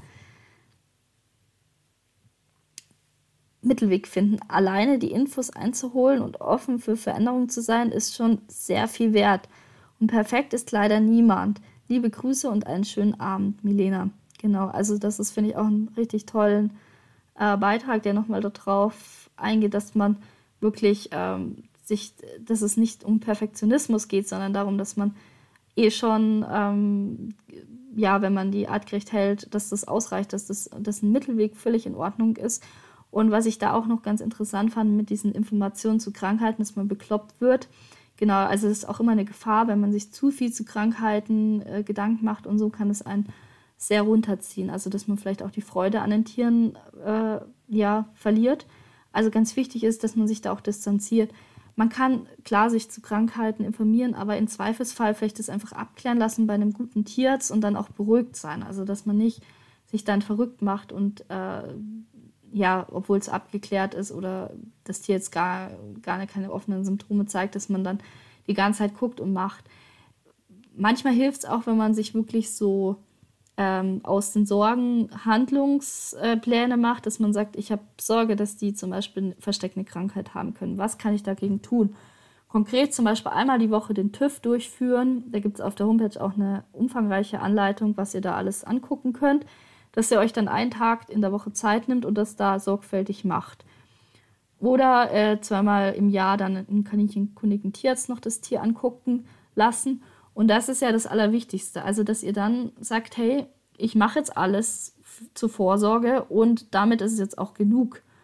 Mittelweg finden. Alleine die Infos einzuholen und offen für Veränderungen zu sein, ist schon sehr viel wert. Und perfekt ist leider niemand. Liebe Grüße und einen schönen Abend, Milena. Genau, also das ist, finde ich, auch einen richtig tollen äh, Beitrag, der nochmal darauf eingeht, dass man wirklich ähm, sich, dass es nicht um Perfektionismus geht, sondern darum, dass man eh schon, ähm, ja, wenn man die artgerecht hält, dass das ausreicht, dass das dass ein Mittelweg völlig in Ordnung ist. Und was ich da auch noch ganz interessant fand mit diesen Informationen zu Krankheiten, dass man bekloppt wird. Genau, also es ist auch immer eine Gefahr, wenn man sich zu viel zu Krankheiten äh, Gedanken macht und so kann es einen sehr runterziehen. Also dass man vielleicht auch die Freude an den Tieren äh, ja, verliert. Also ganz wichtig ist, dass man sich da auch distanziert. Man kann klar sich zu Krankheiten informieren, aber im Zweifelsfall vielleicht das einfach abklären lassen bei einem guten Tierarzt und dann auch beruhigt sein. Also dass man nicht sich dann verrückt macht und äh, ja, obwohl es abgeklärt ist oder das Tier jetzt gar, gar keine offenen Symptome zeigt, dass man dann die ganze Zeit guckt und macht. Manchmal hilft es auch, wenn man sich wirklich so ähm, aus den Sorgen Handlungspläne macht, dass man sagt, ich habe Sorge, dass die zum Beispiel eine versteckte Krankheit haben können. Was kann ich dagegen tun? Konkret zum Beispiel einmal die Woche den TÜV durchführen. Da gibt es auf der Homepage auch eine umfangreiche Anleitung, was ihr da alles angucken könnt, dass ihr euch dann einen Tag in der Woche Zeit nimmt und das da sorgfältig macht. Oder äh, zweimal im Jahr dann einen kaninchenkundigen Tierarzt noch das Tier angucken lassen. Und das ist ja das Allerwichtigste. Also, dass ihr dann sagt, hey, ich mache jetzt alles f- zur Vorsorge und damit ist es jetzt auch genug.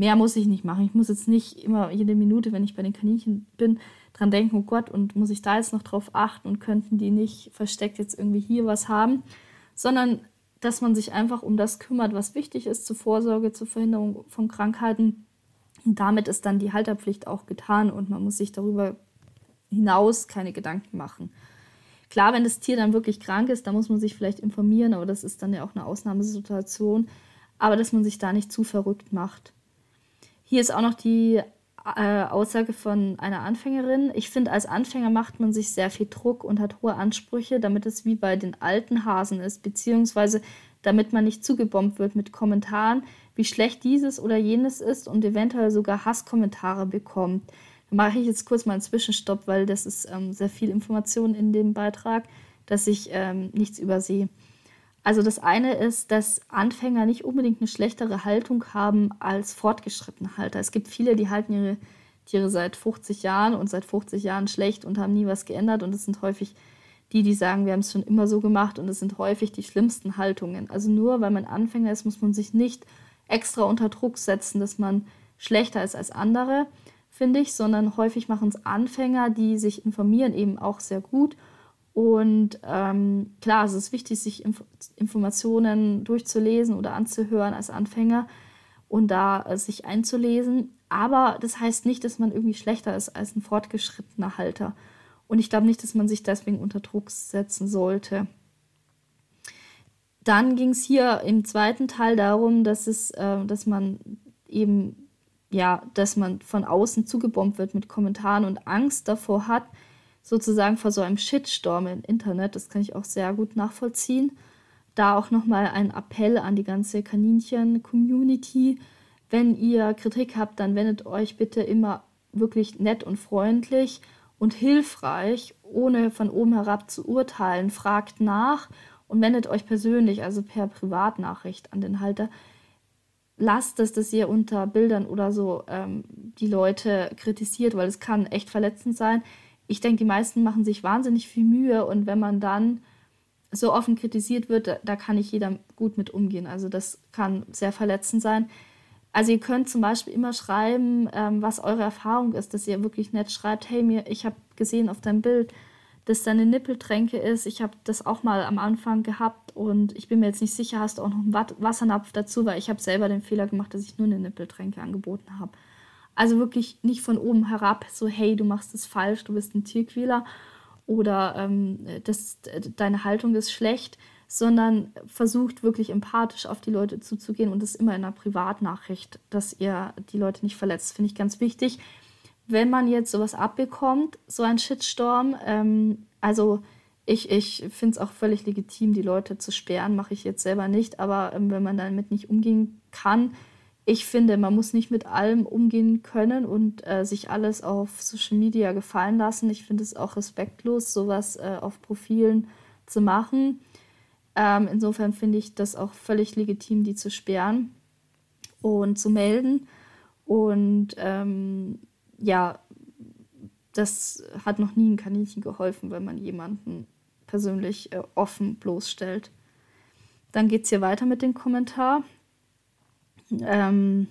mehr muss ich nicht machen. Ich muss jetzt nicht immer jede Minute, wenn ich bei den Kaninchen bin, dran denken, oh Gott, und muss ich da jetzt noch drauf achten und könnten die nicht versteckt jetzt irgendwie hier was haben, sondern dass man sich einfach um das kümmert, was wichtig ist zur Vorsorge, zur Verhinderung von Krankheiten. Und damit ist dann die Halterpflicht auch getan und man muss sich darüber hinaus keine Gedanken machen. Klar, wenn das Tier dann wirklich krank ist, dann muss man sich vielleicht informieren, aber das ist dann ja auch eine Ausnahmesituation, aber dass man sich da nicht zu verrückt macht. Hier ist auch noch die äh, Aussage von einer Anfängerin. Ich finde, als Anfänger macht man sich sehr viel Druck und hat hohe Ansprüche, damit es wie bei den alten Hasen ist, beziehungsweise damit man nicht zugebombt wird mit Kommentaren, wie schlecht dieses oder jenes ist und eventuell sogar Hasskommentare bekommt. Da mache ich jetzt kurz mal einen Zwischenstopp, weil das ist ähm, sehr viel Information in dem Beitrag, dass ich ähm, nichts übersehe. Also das eine ist, dass Anfänger nicht unbedingt eine schlechtere Haltung haben als fortgeschrittene Halter. Es gibt viele, die halten ihre Tiere seit fünfzig Jahren und seit fünfzig Jahren schlecht und haben nie was geändert. Und es sind häufig die, die sagen, wir haben es schon immer so gemacht. Und es sind häufig die schlimmsten Haltungen. Also nur weil man Anfänger ist, muss man sich nicht extra unter Druck setzen, dass man schlechter ist als andere, finde ich, sondern häufig machen es Anfänger, die sich informieren, eben auch sehr gut. Und ähm, klar, es ist wichtig, sich Inf- Informationen durchzulesen oder anzuhören als Anfänger und da äh, sich einzulesen. Aber das heißt nicht, dass man irgendwie schlechter ist als ein fortgeschrittener Halter. Und ich glaube nicht, dass man sich deswegen unter Druck setzen sollte. Dann ging es hier im zweiten Teil darum, dass es, äh, dass man eben, ja, dass man von außen zugebombt wird mit Kommentaren und Angst davor hat, sozusagen vor so einem Shitstorm im Internet. Das kann ich auch sehr gut nachvollziehen. Da auch nochmal ein Appell an die ganze Kaninchen-Community. Wenn ihr Kritik habt, dann wendet euch bitte immer wirklich nett und freundlich und hilfreich, ohne von oben herab zu urteilen. Fragt nach und wendet euch persönlich, also per Privatnachricht an den Halter. Lasst es, dass ihr unter Bildern oder so ähm, die Leute kritisiert, weil es kann echt verletzend sein. Ich denke, die meisten machen sich wahnsinnig viel Mühe und wenn man dann so offen kritisiert wird, da, da kann nicht jeder gut mit umgehen. Also das kann sehr verletzend sein. Also ihr könnt zum Beispiel immer schreiben, ähm, was eure Erfahrung ist, dass ihr wirklich nett schreibt, hey, mir, ich habe gesehen auf deinem Bild, dass deine Nippeltränke ist. Ich habe das auch mal am Anfang gehabt und ich bin mir jetzt nicht sicher, hast du auch noch einen Wat- Wassernapf dazu, weil ich habe selber den Fehler gemacht, dass ich nur eine Nippeltränke angeboten habe. Also wirklich nicht von oben herab so, hey, du machst das falsch, du bist ein Tierquäler oder ähm, das, deine Haltung ist schlecht, sondern versucht wirklich empathisch auf die Leute zuzugehen und das immer in einer Privatnachricht, dass ihr die Leute nicht verletzt. Finde ich ganz wichtig. Wenn man jetzt sowas abbekommt, so ein Shitstorm, ähm, also ich, ich finde es auch völlig legitim, die Leute zu sperren, mache ich jetzt selber nicht, aber ähm, wenn man damit nicht umgehen kann, ich finde, man muss nicht mit allem umgehen können und äh, sich alles auf Social Media gefallen lassen. Ich finde es auch respektlos, sowas äh, auf Profilen zu machen. Ähm, insofern finde ich das auch völlig legitim, die zu sperren und zu melden. Und ähm, ja, das hat noch nie ein Kaninchen geholfen, wenn man jemanden persönlich äh, offen bloßstellt. Dann geht es hier weiter mit dem Kommentar. Ähm,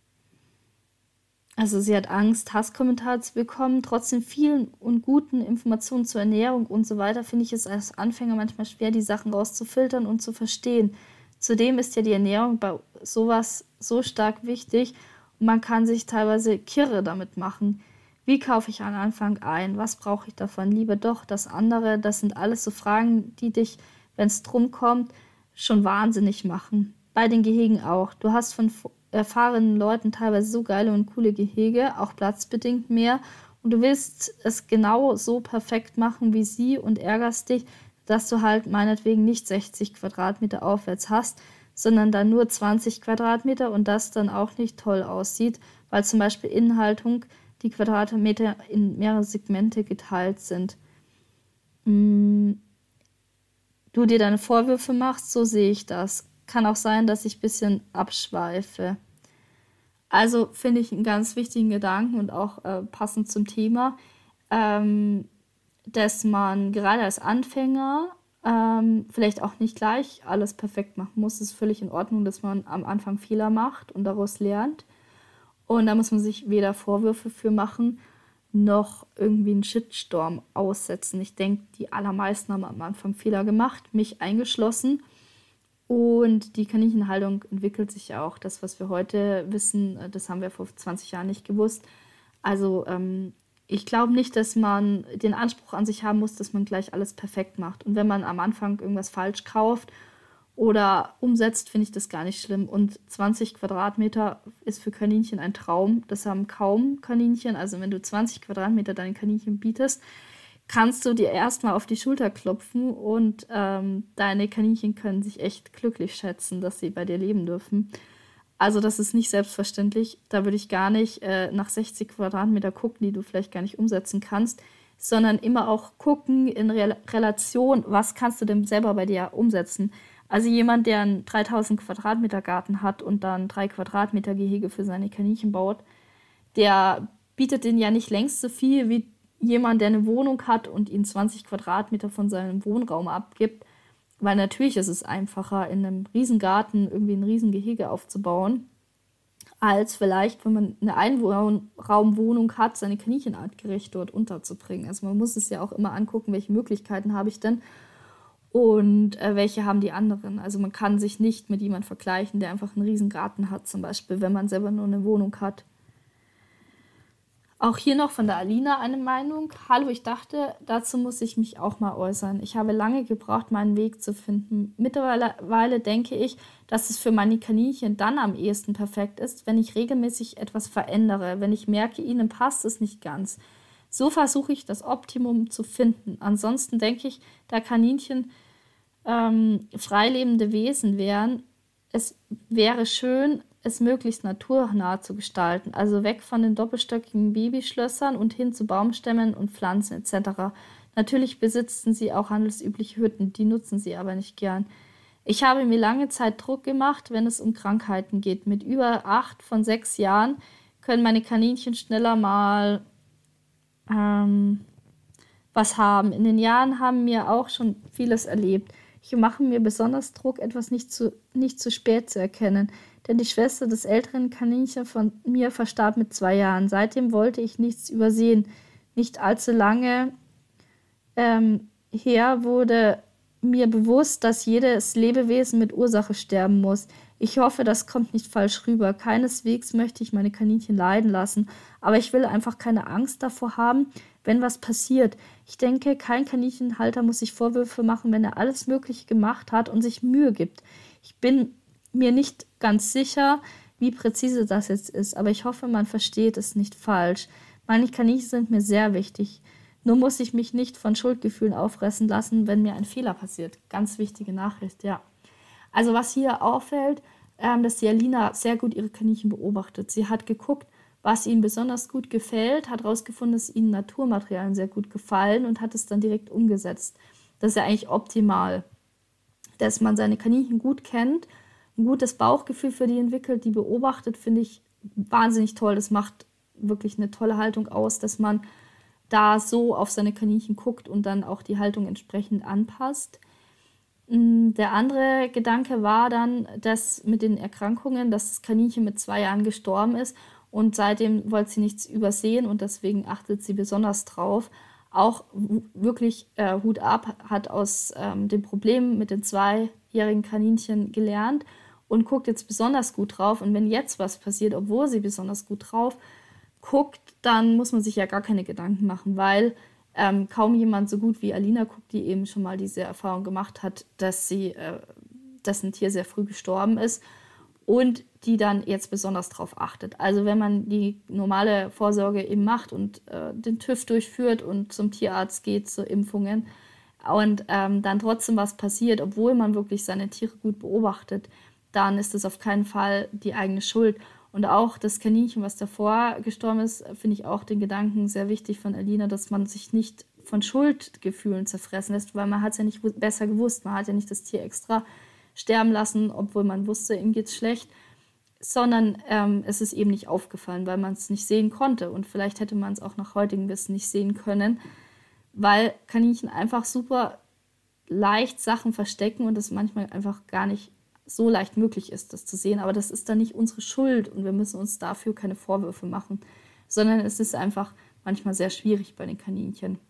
also sie hat Angst, Hasskommentare zu bekommen. Trotzdem vielen und guten Informationen zur Ernährung und so weiter finde ich es als Anfänger manchmal schwer, die Sachen rauszufiltern und zu verstehen. Zudem ist ja die Ernährung bei sowas so stark wichtig und man kann sich teilweise kirre damit machen. Wie kaufe ich am Anfang ein? Was brauche ich davon? Lieber doch das andere. Das sind alles so Fragen, die dich, wenn es drum kommt, schon wahnsinnig machen. Bei den Gehegen auch. Du hast von erfahrenen Leuten teilweise so geile und coole Gehege, auch platzbedingt mehr. Und du willst es genau so perfekt machen wie sie und ärgerst dich, dass du halt meinetwegen nicht sechzig Quadratmeter aufwärts hast, sondern dann nur zwanzig Quadratmeter und das dann auch nicht toll aussieht, weil zum Beispiel Innenhaltung die Quadratmeter in mehrere Segmente geteilt sind. Mm, du dir deine Vorwürfe machst, so sehe ich das. Kann auch sein, dass ich ein bisschen abschweife. Also finde ich einen ganz wichtigen Gedanken und auch äh, passend zum Thema, ähm, dass man gerade als Anfänger ähm, vielleicht auch nicht gleich alles perfekt machen muss. Es ist völlig in Ordnung, dass man am Anfang Fehler macht und daraus lernt. Und da muss man sich weder Vorwürfe für machen, noch irgendwie einen Shitstorm aussetzen. Ich denke, die allermeisten haben am Anfang Fehler gemacht, mich eingeschlossen. Und die Kaninchenhaltung entwickelt sich ja auch. Das, was wir heute wissen, das haben wir vor zwanzig Jahren nicht gewusst. Also ähm, ich glaube nicht, dass man den Anspruch an sich haben muss, dass man gleich alles perfekt macht. Und wenn man am Anfang irgendwas falsch kauft oder umsetzt, finde ich das gar nicht schlimm. Und zwanzig Quadratmeter ist für Kaninchen ein Traum. Das haben kaum Kaninchen. Also wenn du zwanzig Quadratmeter deinen Kaninchen bietest, kannst du dir erstmal auf die Schulter klopfen und ähm, deine Kaninchen können sich echt glücklich schätzen, dass sie bei dir leben dürfen. Also das ist nicht selbstverständlich. Da würde ich gar nicht äh, nach sechzig Quadratmeter gucken, die du vielleicht gar nicht umsetzen kannst, sondern immer auch gucken in Re- Relation, was kannst du denn selber bei dir umsetzen. Also jemand, der einen dreitausend Quadratmeter Garten hat und dann drei Quadratmeter Gehege für seine Kaninchen baut, der bietet denen ja nicht längst so viel wie jemand, der eine Wohnung hat und ihnen zwanzig Quadratmeter von seinem Wohnraum abgibt. Weil natürlich ist es einfacher, in einem Riesengarten irgendwie ein Riesengehege aufzubauen, als vielleicht, wenn man eine Einraumwohnung hat, seine Kaninchen artgerecht dort unterzubringen. Also man muss es ja auch immer angucken, welche Möglichkeiten habe ich denn und äh, welche haben die anderen. Also man kann sich nicht mit jemandem vergleichen, der einfach einen Riesengarten hat, zum Beispiel, wenn man selber nur eine Wohnung hat. Auch hier noch von der Alina eine Meinung. Hallo, ich dachte, dazu muss ich mich auch mal äußern. Ich habe lange gebraucht, meinen Weg zu finden. Mittlerweile denke ich, dass es für meine Kaninchen dann am ehesten perfekt ist, wenn ich regelmäßig etwas verändere, wenn ich merke, ihnen passt es nicht ganz. So versuche ich, das Optimum zu finden. Ansonsten denke ich, da Kaninchen ähm, freilebende Wesen wären, es wäre schön, es möglichst naturnah zu gestalten, also weg von den doppelstöckigen Babyschlössern und hin zu Baumstämmen und Pflanzen et cetera. Natürlich besitzen sie auch handelsübliche Hütten, die nutzen sie aber nicht gern. Ich habe mir lange Zeit Druck gemacht, wenn es um Krankheiten geht. Mit über acht von sechs Jahren können meine Kaninchen schneller mal ähm, was haben. In den Jahren haben wir auch schon vieles erlebt. Ich mache mir besonders Druck, etwas nicht zu, nicht zu spät zu erkennen, denn die Schwester des älteren Kaninchens von mir verstarb mit zwei Jahren. Seitdem wollte ich nichts übersehen. Nicht allzu lange ähm, her wurde mir bewusst, dass jedes Lebewesen mit Ursache sterben muss. Ich hoffe, das kommt nicht falsch rüber. Keineswegs möchte ich meine Kaninchen leiden lassen, aber ich will einfach keine Angst davor haben, wenn was passiert. Ich denke, kein Kaninchenhalter muss sich Vorwürfe machen, wenn er alles Mögliche gemacht hat und sich Mühe gibt. Ich bin mir nicht ganz sicher, wie präzise das jetzt ist, aber ich hoffe, man versteht es nicht falsch. Meine Kaninchen sind mir sehr wichtig. Nur muss ich mich nicht von Schuldgefühlen auffressen lassen, wenn mir ein Fehler passiert. Ganz wichtige Nachricht, ja. Also was hier auffällt, ähm, dass die Alina sehr gut ihre Kaninchen beobachtet. Sie hat geguckt, was ihnen besonders gut gefällt, hat herausgefunden, dass ihnen Naturmaterialien sehr gut gefallen und hat es dann direkt umgesetzt. Das ist ja eigentlich optimal, dass man seine Kaninchen gut kennt, ein gutes Bauchgefühl für die entwickelt, die beobachtet, finde ich wahnsinnig toll. Das macht wirklich eine tolle Haltung aus, dass man da so auf seine Kaninchen guckt und dann auch die Haltung entsprechend anpasst. Der andere Gedanke war dann, dass mit den Erkrankungen, dass das Kaninchen mit zwei Jahren gestorben ist und seitdem wollte sie nichts übersehen und deswegen achtet sie besonders drauf. Auch wirklich äh, Hut ab, hat aus ähm, dem Problem mit den zweijährigen Kaninchen gelernt und guckt jetzt besonders gut drauf. Und wenn jetzt was passiert, obwohl sie besonders gut drauf guckt, dann muss man sich ja gar keine Gedanken machen, weil ähm, kaum jemand so gut wie Alina guckt, die eben schon mal diese Erfahrung gemacht hat, dass sie, äh, dass ein Tier sehr früh gestorben ist und die dann jetzt besonders drauf achtet. Also wenn man die normale Vorsorge eben macht und äh, den TÜV durchführt und zum Tierarzt geht zu Impfungen und ähm, dann trotzdem was passiert, obwohl man wirklich seine Tiere gut beobachtet, dann ist das auf keinen Fall die eigene Schuld. Und auch das Kaninchen, was davor gestorben ist, finde ich auch den Gedanken sehr wichtig von Alina, dass man sich nicht von Schuldgefühlen zerfressen lässt, weil man hat es ja nicht besser gewusst. Man hat ja nicht das Tier extra sterben lassen, obwohl man wusste, ihm geht es schlecht, sondern ähm, es ist eben nicht aufgefallen, weil man es nicht sehen konnte. Und vielleicht hätte man es auch nach heutigem Wissen nicht sehen können, weil Kaninchen einfach super leicht Sachen verstecken und das manchmal einfach gar nicht so leicht möglich ist, das zu sehen. Aber das ist dann nicht unsere Schuld und wir müssen uns dafür keine Vorwürfe machen, sondern es ist einfach manchmal sehr schwierig bei den Kaninchen.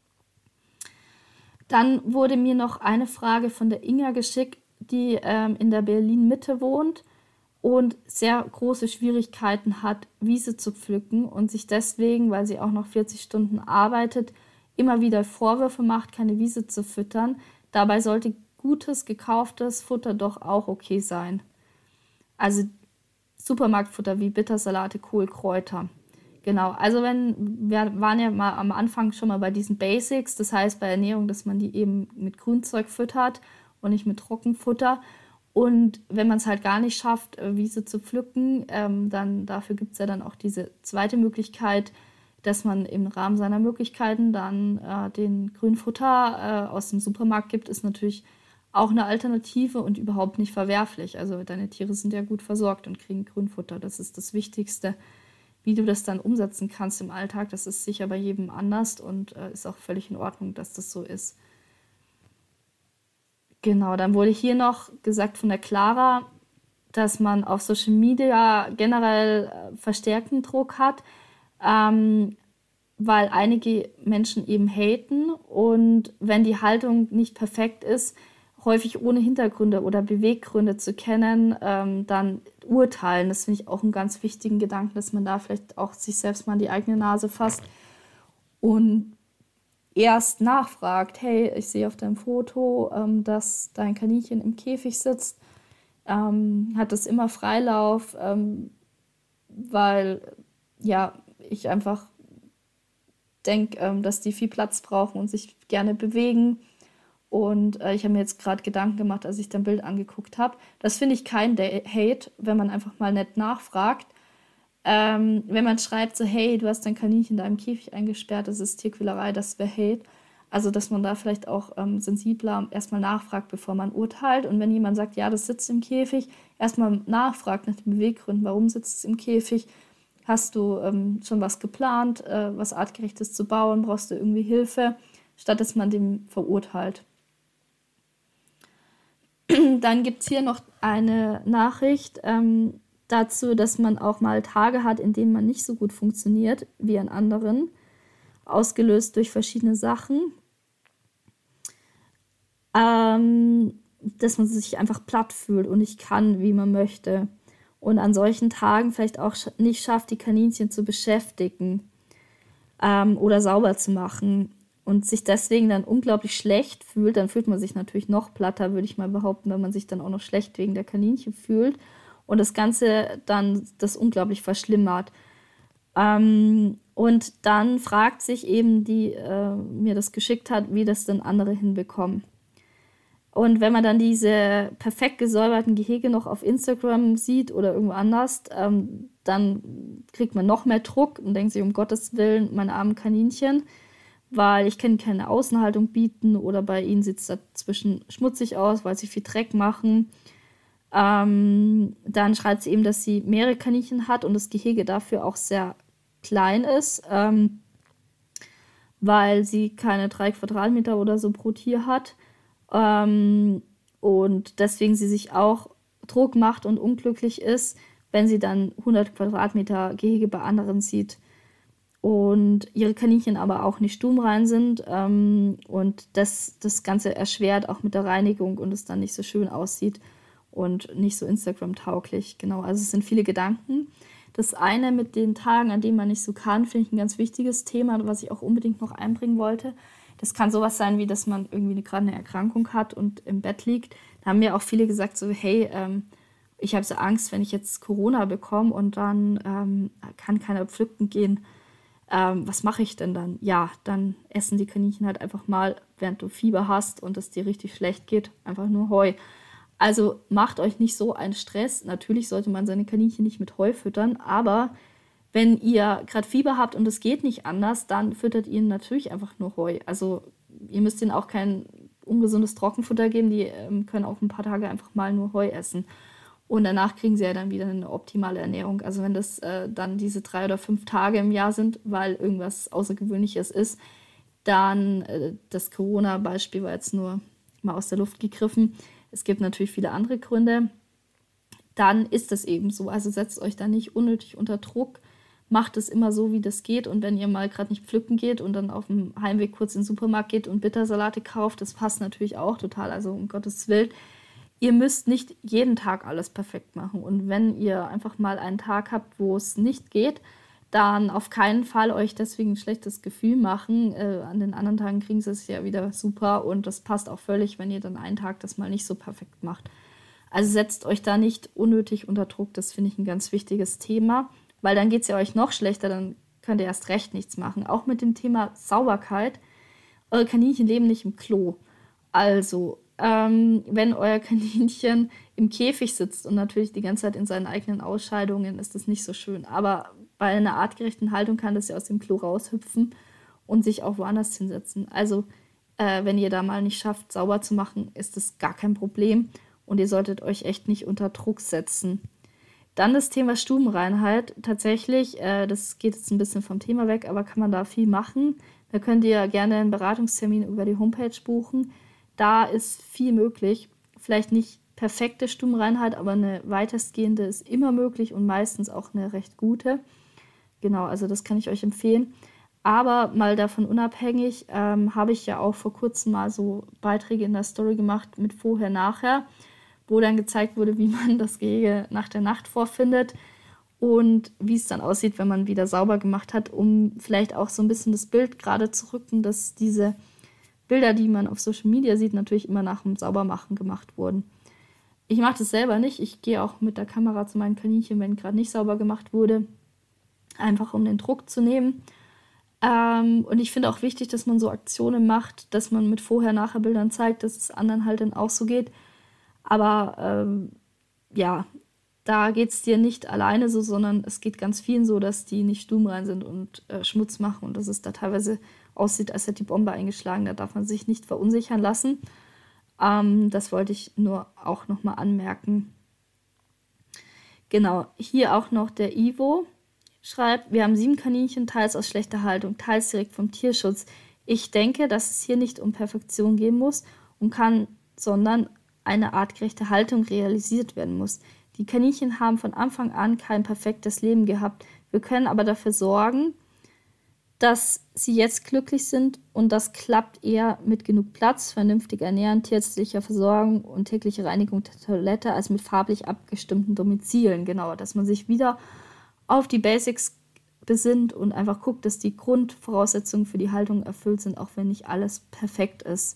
Dann wurde mir noch eine Frage von der Inga geschickt, die ähm, in der Berlin-Mitte wohnt und sehr große Schwierigkeiten hat, Wiese zu pflücken und sich deswegen, weil sie auch noch vierzig Stunden arbeitet, immer wieder Vorwürfe macht, keine Wiese zu füttern. Dabei sollte gutes, gekauftes Futter doch auch okay sein. Also Supermarktfutter wie Bittersalate, Kohl, Kräuter. Genau, also wenn wir waren ja mal am Anfang schon mal bei diesen Basics, das heißt bei Ernährung, dass man die eben mit Grünzeug füttert und nicht mit Trockenfutter. Und wenn man es halt gar nicht schafft, Wiese zu pflücken, ähm, dann dafür gibt es ja dann auch diese zweite Möglichkeit, dass man im Rahmen seiner Möglichkeiten dann äh, den Grünfutter äh, aus dem Supermarkt gibt, ist natürlich auch eine Alternative und überhaupt nicht verwerflich. Also deine Tiere sind ja gut versorgt und kriegen Grünfutter. Das ist das Wichtigste. Wie du das dann umsetzen kannst im Alltag, das ist sicher bei jedem anders und äh, ist auch völlig in Ordnung, dass das so ist. Genau, dann wurde hier noch gesagt von der Clara, dass man auf Social Media generell äh, verstärkten Druck hat, ähm, weil einige Menschen eben haten und wenn die Haltung nicht perfekt ist, häufig ohne Hintergründe oder Beweggründe zu kennen, ähm, dann urteilen. Das finde ich auch einen ganz wichtigen Gedanken, dass man da vielleicht auch sich selbst mal an die eigene Nase fasst und erst nachfragt, hey, ich sehe auf deinem Foto, ähm, dass dein Kaninchen im Käfig sitzt, ähm, hat das immer Freilauf, ähm, weil ja, ich einfach denke, ähm, dass die viel Platz brauchen und sich gerne bewegen. Und äh, ich habe mir jetzt gerade Gedanken gemacht, als ich dein Bild angeguckt habe. Das finde ich kein Da- Hate, wenn man einfach mal nett nachfragt. Ähm, wenn man schreibt so, hey, du hast dein Kaninchen da im Käfig eingesperrt, das ist Tierquälerei, das wäre Hate. Also, dass man da vielleicht auch ähm, sensibler erstmal nachfragt, bevor man urteilt. Und wenn jemand sagt, ja, das sitzt im Käfig, erstmal nachfragt nach den Beweggründen, warum sitzt es im Käfig? Hast du ähm, schon was geplant, äh, was Artgerechtes zu bauen? Brauchst du irgendwie Hilfe? Statt dass man den verurteilt. Dann gibt es hier noch eine Nachricht ähm, dazu, dass man auch mal Tage hat, in denen man nicht so gut funktioniert wie an anderen, ausgelöst durch verschiedene Sachen. Ähm, dass man sich einfach platt fühlt und nicht kann, wie man möchte. Und an solchen Tagen vielleicht auch sch- nicht schafft, die Kaninchen zu beschäftigen ähm, oder sauber zu machen und sich deswegen dann unglaublich schlecht fühlt, dann fühlt man sich natürlich noch platter, würde ich mal behaupten, wenn man sich dann auch noch schlecht wegen der Kaninchen fühlt und das Ganze dann das unglaublich verschlimmert. Ähm, und dann fragt sich eben, die äh, mir das geschickt hat, wie das denn andere hinbekommen. Und wenn man dann diese perfekt gesäuberten Gehege noch auf Instagram sieht oder irgendwo anders, ähm, dann kriegt man noch mehr Druck und denkt sich, um Gottes Willen, meine armen Kaninchen, weil ich kann keine Außenhaltung bieten oder bei ihnen sieht es dazwischen schmutzig aus, weil sie viel Dreck machen. Ähm, dann schreibt sie eben, dass sie mehrere Kaninchen hat und das Gehege dafür auch sehr klein ist, ähm, weil sie keine drei Quadratmeter oder so pro Tier hat. Ähm, und deswegen sie sich auch Druck macht und unglücklich ist, wenn sie dann hundert Quadratmeter Gehege bei anderen sieht. Und ihre Kaninchen aber auch nicht stubenrein sind ähm, und das das Ganze erschwert auch mit der Reinigung und es dann nicht so schön aussieht und nicht so Instagram-tauglich. Genau, also es sind viele Gedanken. Das eine mit den Tagen, an denen man nicht so kann, finde ich ein ganz wichtiges Thema, was ich auch unbedingt noch einbringen wollte. Das kann sowas sein, wie dass man irgendwie eine, gerade eine Erkrankung hat und im Bett liegt. Da haben mir auch viele gesagt, so hey, ähm, ich habe so Angst, wenn ich jetzt Corona bekomme und dann ähm, kann keiner pflücken gehen. Ähm, was mache ich denn dann? Ja, dann essen die Kaninchen halt einfach mal, während du Fieber hast und es dir richtig schlecht geht, einfach nur Heu. Also macht euch nicht so einen Stress. Natürlich sollte man seine Kaninchen nicht mit Heu füttern, aber wenn ihr gerade Fieber habt und es geht nicht anders, dann füttert ihr ihnen natürlich einfach nur Heu. Also ihr müsst ihnen auch kein ungesundes Trockenfutter geben, die ähm, können auch ein paar Tage einfach mal nur Heu essen. Und danach kriegen sie ja dann wieder eine optimale Ernährung. Also wenn das äh, dann diese drei oder fünf Tage im Jahr sind, weil irgendwas Außergewöhnliches ist, dann, äh, das Corona-Beispiel war jetzt nur mal aus der Luft gegriffen, es gibt natürlich viele andere Gründe, dann ist das eben so. Also setzt euch da nicht unnötig unter Druck, macht es immer so, wie das geht. Und wenn ihr mal gerade nicht pflücken geht und dann auf dem Heimweg kurz in den Supermarkt geht und Bittersalate kauft, das passt natürlich auch total, also um Gottes Willen. Ihr müsst nicht jeden Tag alles perfekt machen. Und wenn ihr einfach mal einen Tag habt, wo es nicht geht, dann auf keinen Fall euch deswegen ein schlechtes Gefühl machen. Äh, an den anderen Tagen kriegen sie es ja wieder super und das passt auch völlig, wenn ihr dann einen Tag das mal nicht so perfekt macht. Also setzt euch da nicht unnötig unter Druck, das finde ich ein ganz wichtiges Thema, weil dann geht es ja euch noch schlechter, dann könnt ihr erst recht nichts machen. Auch mit dem Thema Sauberkeit, eure Kaninchen leben nicht im Klo. Also, ähm, wenn euer Kaninchen im Käfig sitzt und natürlich die ganze Zeit in seinen eigenen Ausscheidungen, ist das nicht so schön. Aber bei einer artgerechten Haltung kann das ja aus dem Klo raushüpfen und sich auch woanders hinsetzen. Also, äh, wenn ihr da mal nicht schafft, sauber zu machen, ist das gar kein Problem. Und ihr solltet euch echt nicht unter Druck setzen. Dann das Thema Stubenreinheit. Tatsächlich, äh, das geht jetzt ein bisschen vom Thema weg, aber kann man da viel machen. Da könnt ihr gerne einen Beratungstermin über die Homepage buchen. Da ist viel möglich. Vielleicht nicht perfekte Stubenreinheit, aber eine weitestgehende ist immer möglich und meistens auch eine recht gute. Genau, also das kann ich euch empfehlen. Aber mal davon unabhängig, ähm, habe ich ja auch vor kurzem mal so Beiträge in der Story gemacht mit Vorher, Nachher, wo dann gezeigt wurde, wie man das Gehege nach der Nacht vorfindet und wie es dann aussieht, wenn man wieder sauber gemacht hat, um vielleicht auch so ein bisschen das Bild gerade zu rücken, dass diese Bilder, die man auf Social Media sieht, natürlich immer nach dem Saubermachen gemacht wurden. Ich mache das selber nicht. Ich gehe auch mit der Kamera zu meinen Kaninchen, wenn gerade nicht sauber gemacht wurde, einfach um den Druck zu nehmen. Ähm, und ich finde auch wichtig, dass man so Aktionen macht, dass man mit Vorher-Nachher-Bildern zeigt, dass es anderen halt dann auch so geht. Aber ähm, ja, da geht es dir nicht alleine so, sondern es geht ganz vielen so, dass die nicht stubenrein sind und äh, Schmutz machen und dass es da teilweise aussieht, als hätte die Bombe eingeschlagen. Da darf man sich nicht verunsichern lassen. Ähm, das wollte ich nur auch nochmal anmerken. Genau, hier auch noch der Ivo schreibt, wir haben sieben Kaninchen, teils aus schlechter Haltung, teils direkt vom Tierschutz. Ich denke, dass es hier nicht um Perfektion gehen muss und kann, sondern eine artgerechte Haltung realisiert werden muss. Die Kaninchen haben von Anfang an kein perfektes Leben gehabt. Wir können aber dafür sorgen, dass sie jetzt glücklich sind und das klappt eher mit genug Platz, vernünftig ernähren, tierärztlicher Versorgung und tägliche Reinigung der Toilette als mit farblich abgestimmten Domizilen. Genau, dass man sich wieder auf die Basics besinnt und einfach guckt, dass die Grundvoraussetzungen für die Haltung erfüllt sind, auch wenn nicht alles perfekt ist.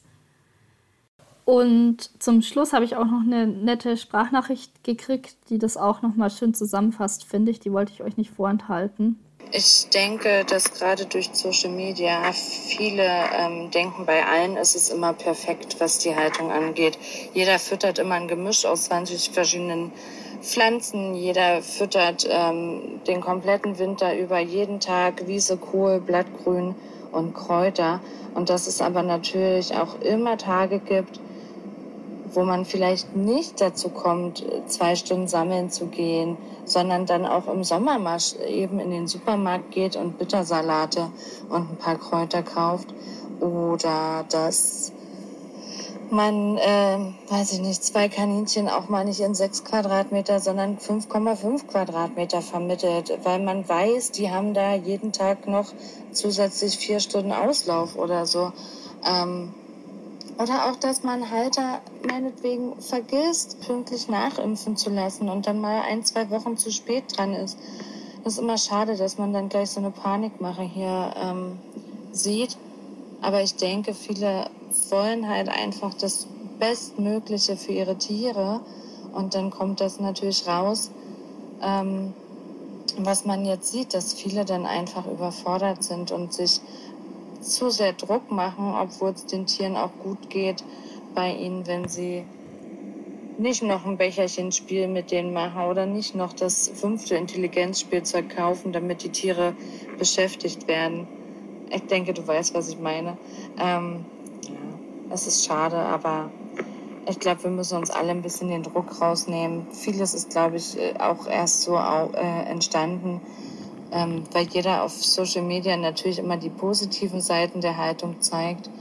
Und zum Schluss habe ich auch noch eine nette Sprachnachricht gekriegt, die das auch nochmal schön zusammenfasst, finde ich. Die wollte ich euch nicht vorenthalten. Ich denke, dass gerade durch Social Media viele ähm, denken, bei allen ist es immer perfekt, was die Haltung angeht. Jeder füttert immer ein Gemisch aus zwanzig verschiedenen Pflanzen. Jeder füttert ähm, den kompletten Winter über jeden Tag Wiese, Kohl, Blattgrün und Kräuter. Und dass es aber natürlich auch immer Tage gibt, wo man vielleicht nicht dazu kommt, zwei Stunden sammeln zu gehen, sondern dann auch im Sommer mal eben in den Supermarkt geht und Bittersalate und ein paar Kräuter kauft. Oder dass man, äh, weiß ich nicht, zwei Kaninchen auch mal nicht in sechs Quadratmeter, sondern fünf Komma fünf Quadratmeter vermittelt, weil man weiß, die haben da jeden Tag noch zusätzlich vier Stunden Auslauf oder so. Ähm, Oder auch, dass man Halter meinetwegen vergisst, pünktlich nachimpfen zu lassen und dann mal ein, zwei Wochen zu spät dran ist. Das ist immer schade, dass man dann gleich so eine Panikmache hier ähm, sieht. Aber ich denke, viele wollen halt einfach das Bestmögliche für ihre Tiere. Und dann kommt das natürlich raus, ähm, was man jetzt sieht, dass viele dann einfach überfordert sind und sich zu sehr Druck machen, obwohl es den Tieren auch gut geht bei ihnen, wenn sie nicht noch ein Becherchenspiel mit denen machen oder nicht noch das fünfte Intelligenzspielzeug kaufen, damit die Tiere beschäftigt werden. Ich denke, du weißt, was ich meine. Ähm, ja, es ist schade, aber ich glaube, wir müssen uns alle ein bisschen den Druck rausnehmen. Vieles ist, glaube ich, auch erst so äh, entstanden, Ähm, weil jeder auf Social Media natürlich immer die positiven Seiten der Haltung zeigt.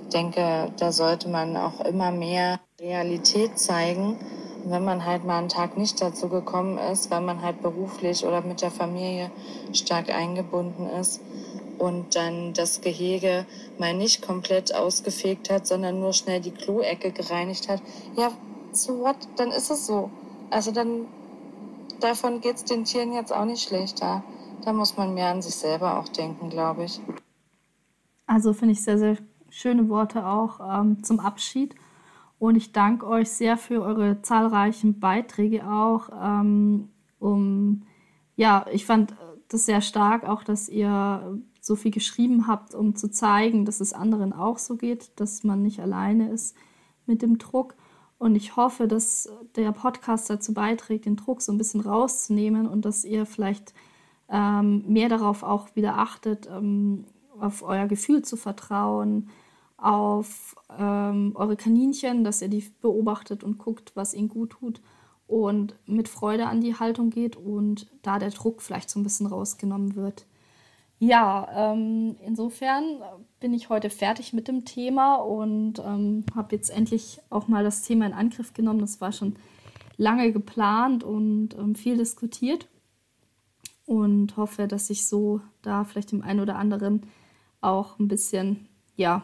denke, da sollte man auch immer mehr Realität zeigen. Und wenn man halt mal einen Tag nicht dazu gekommen ist, weil man halt beruflich oder mit der Familie stark eingebunden ist und dann das Gehege mal nicht komplett ausgefegt hat, sondern nur schnell die Kloecke gereinigt hat, ja, so what, dann ist es so. Also dann, davon geht es den Tieren jetzt auch nicht schlechter. Da muss man mehr an sich selber auch denken, glaube ich. Also finde ich sehr, sehr schöne Worte auch ähm, zum Abschied. Und ich danke euch sehr für eure zahlreichen Beiträge auch. Ähm, um, ja, ich fand das sehr stark, auch dass ihr so viel geschrieben habt, um zu zeigen, dass es anderen auch so geht, dass man nicht alleine ist mit dem Druck. Und ich hoffe, dass der Podcast dazu beiträgt, den Druck so ein bisschen rauszunehmen und dass ihr vielleicht ähm, mehr darauf auch wieder achtet, ähm, auf euer Gefühl zu vertrauen, auf ähm, eure Kaninchen, dass ihr die beobachtet und guckt, was ihnen gut tut und mit Freude an die Haltung geht und da der Druck vielleicht so ein bisschen rausgenommen wird. Ja, ähm, insofern bin ich heute fertig mit dem Thema und ähm, habe jetzt endlich auch mal das Thema in Angriff genommen. Das war schon lange geplant und ähm, viel diskutiert und hoffe, dass ich so da vielleicht dem einen oder anderen auch ein bisschen, ja,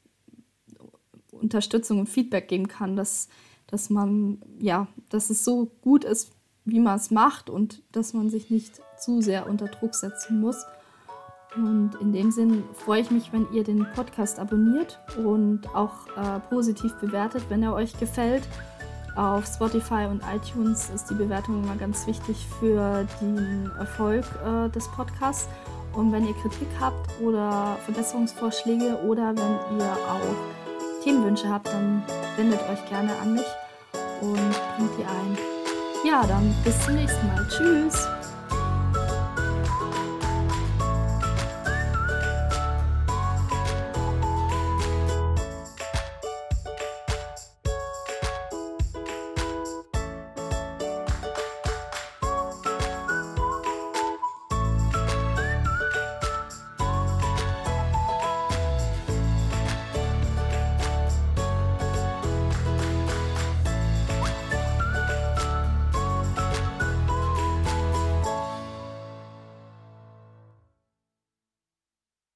Unterstützung und Feedback geben kann, dass, dass man, ja, dass es so gut ist, wie man es macht und dass man sich nicht zu sehr unter Druck setzen muss. Und in dem Sinn freue ich mich, wenn ihr den Podcast abonniert und auch äh, positiv bewertet, wenn er euch gefällt. Auf Spotify und iTunes ist die Bewertung immer ganz wichtig für den Erfolg äh, des Podcasts. Und wenn ihr Kritik habt oder Verbesserungsvorschläge oder wenn ihr auch Themenwünsche habt, dann wendet euch gerne an mich und bringt die ein. Ja, dann bis zum nächsten Mal. Tschüss!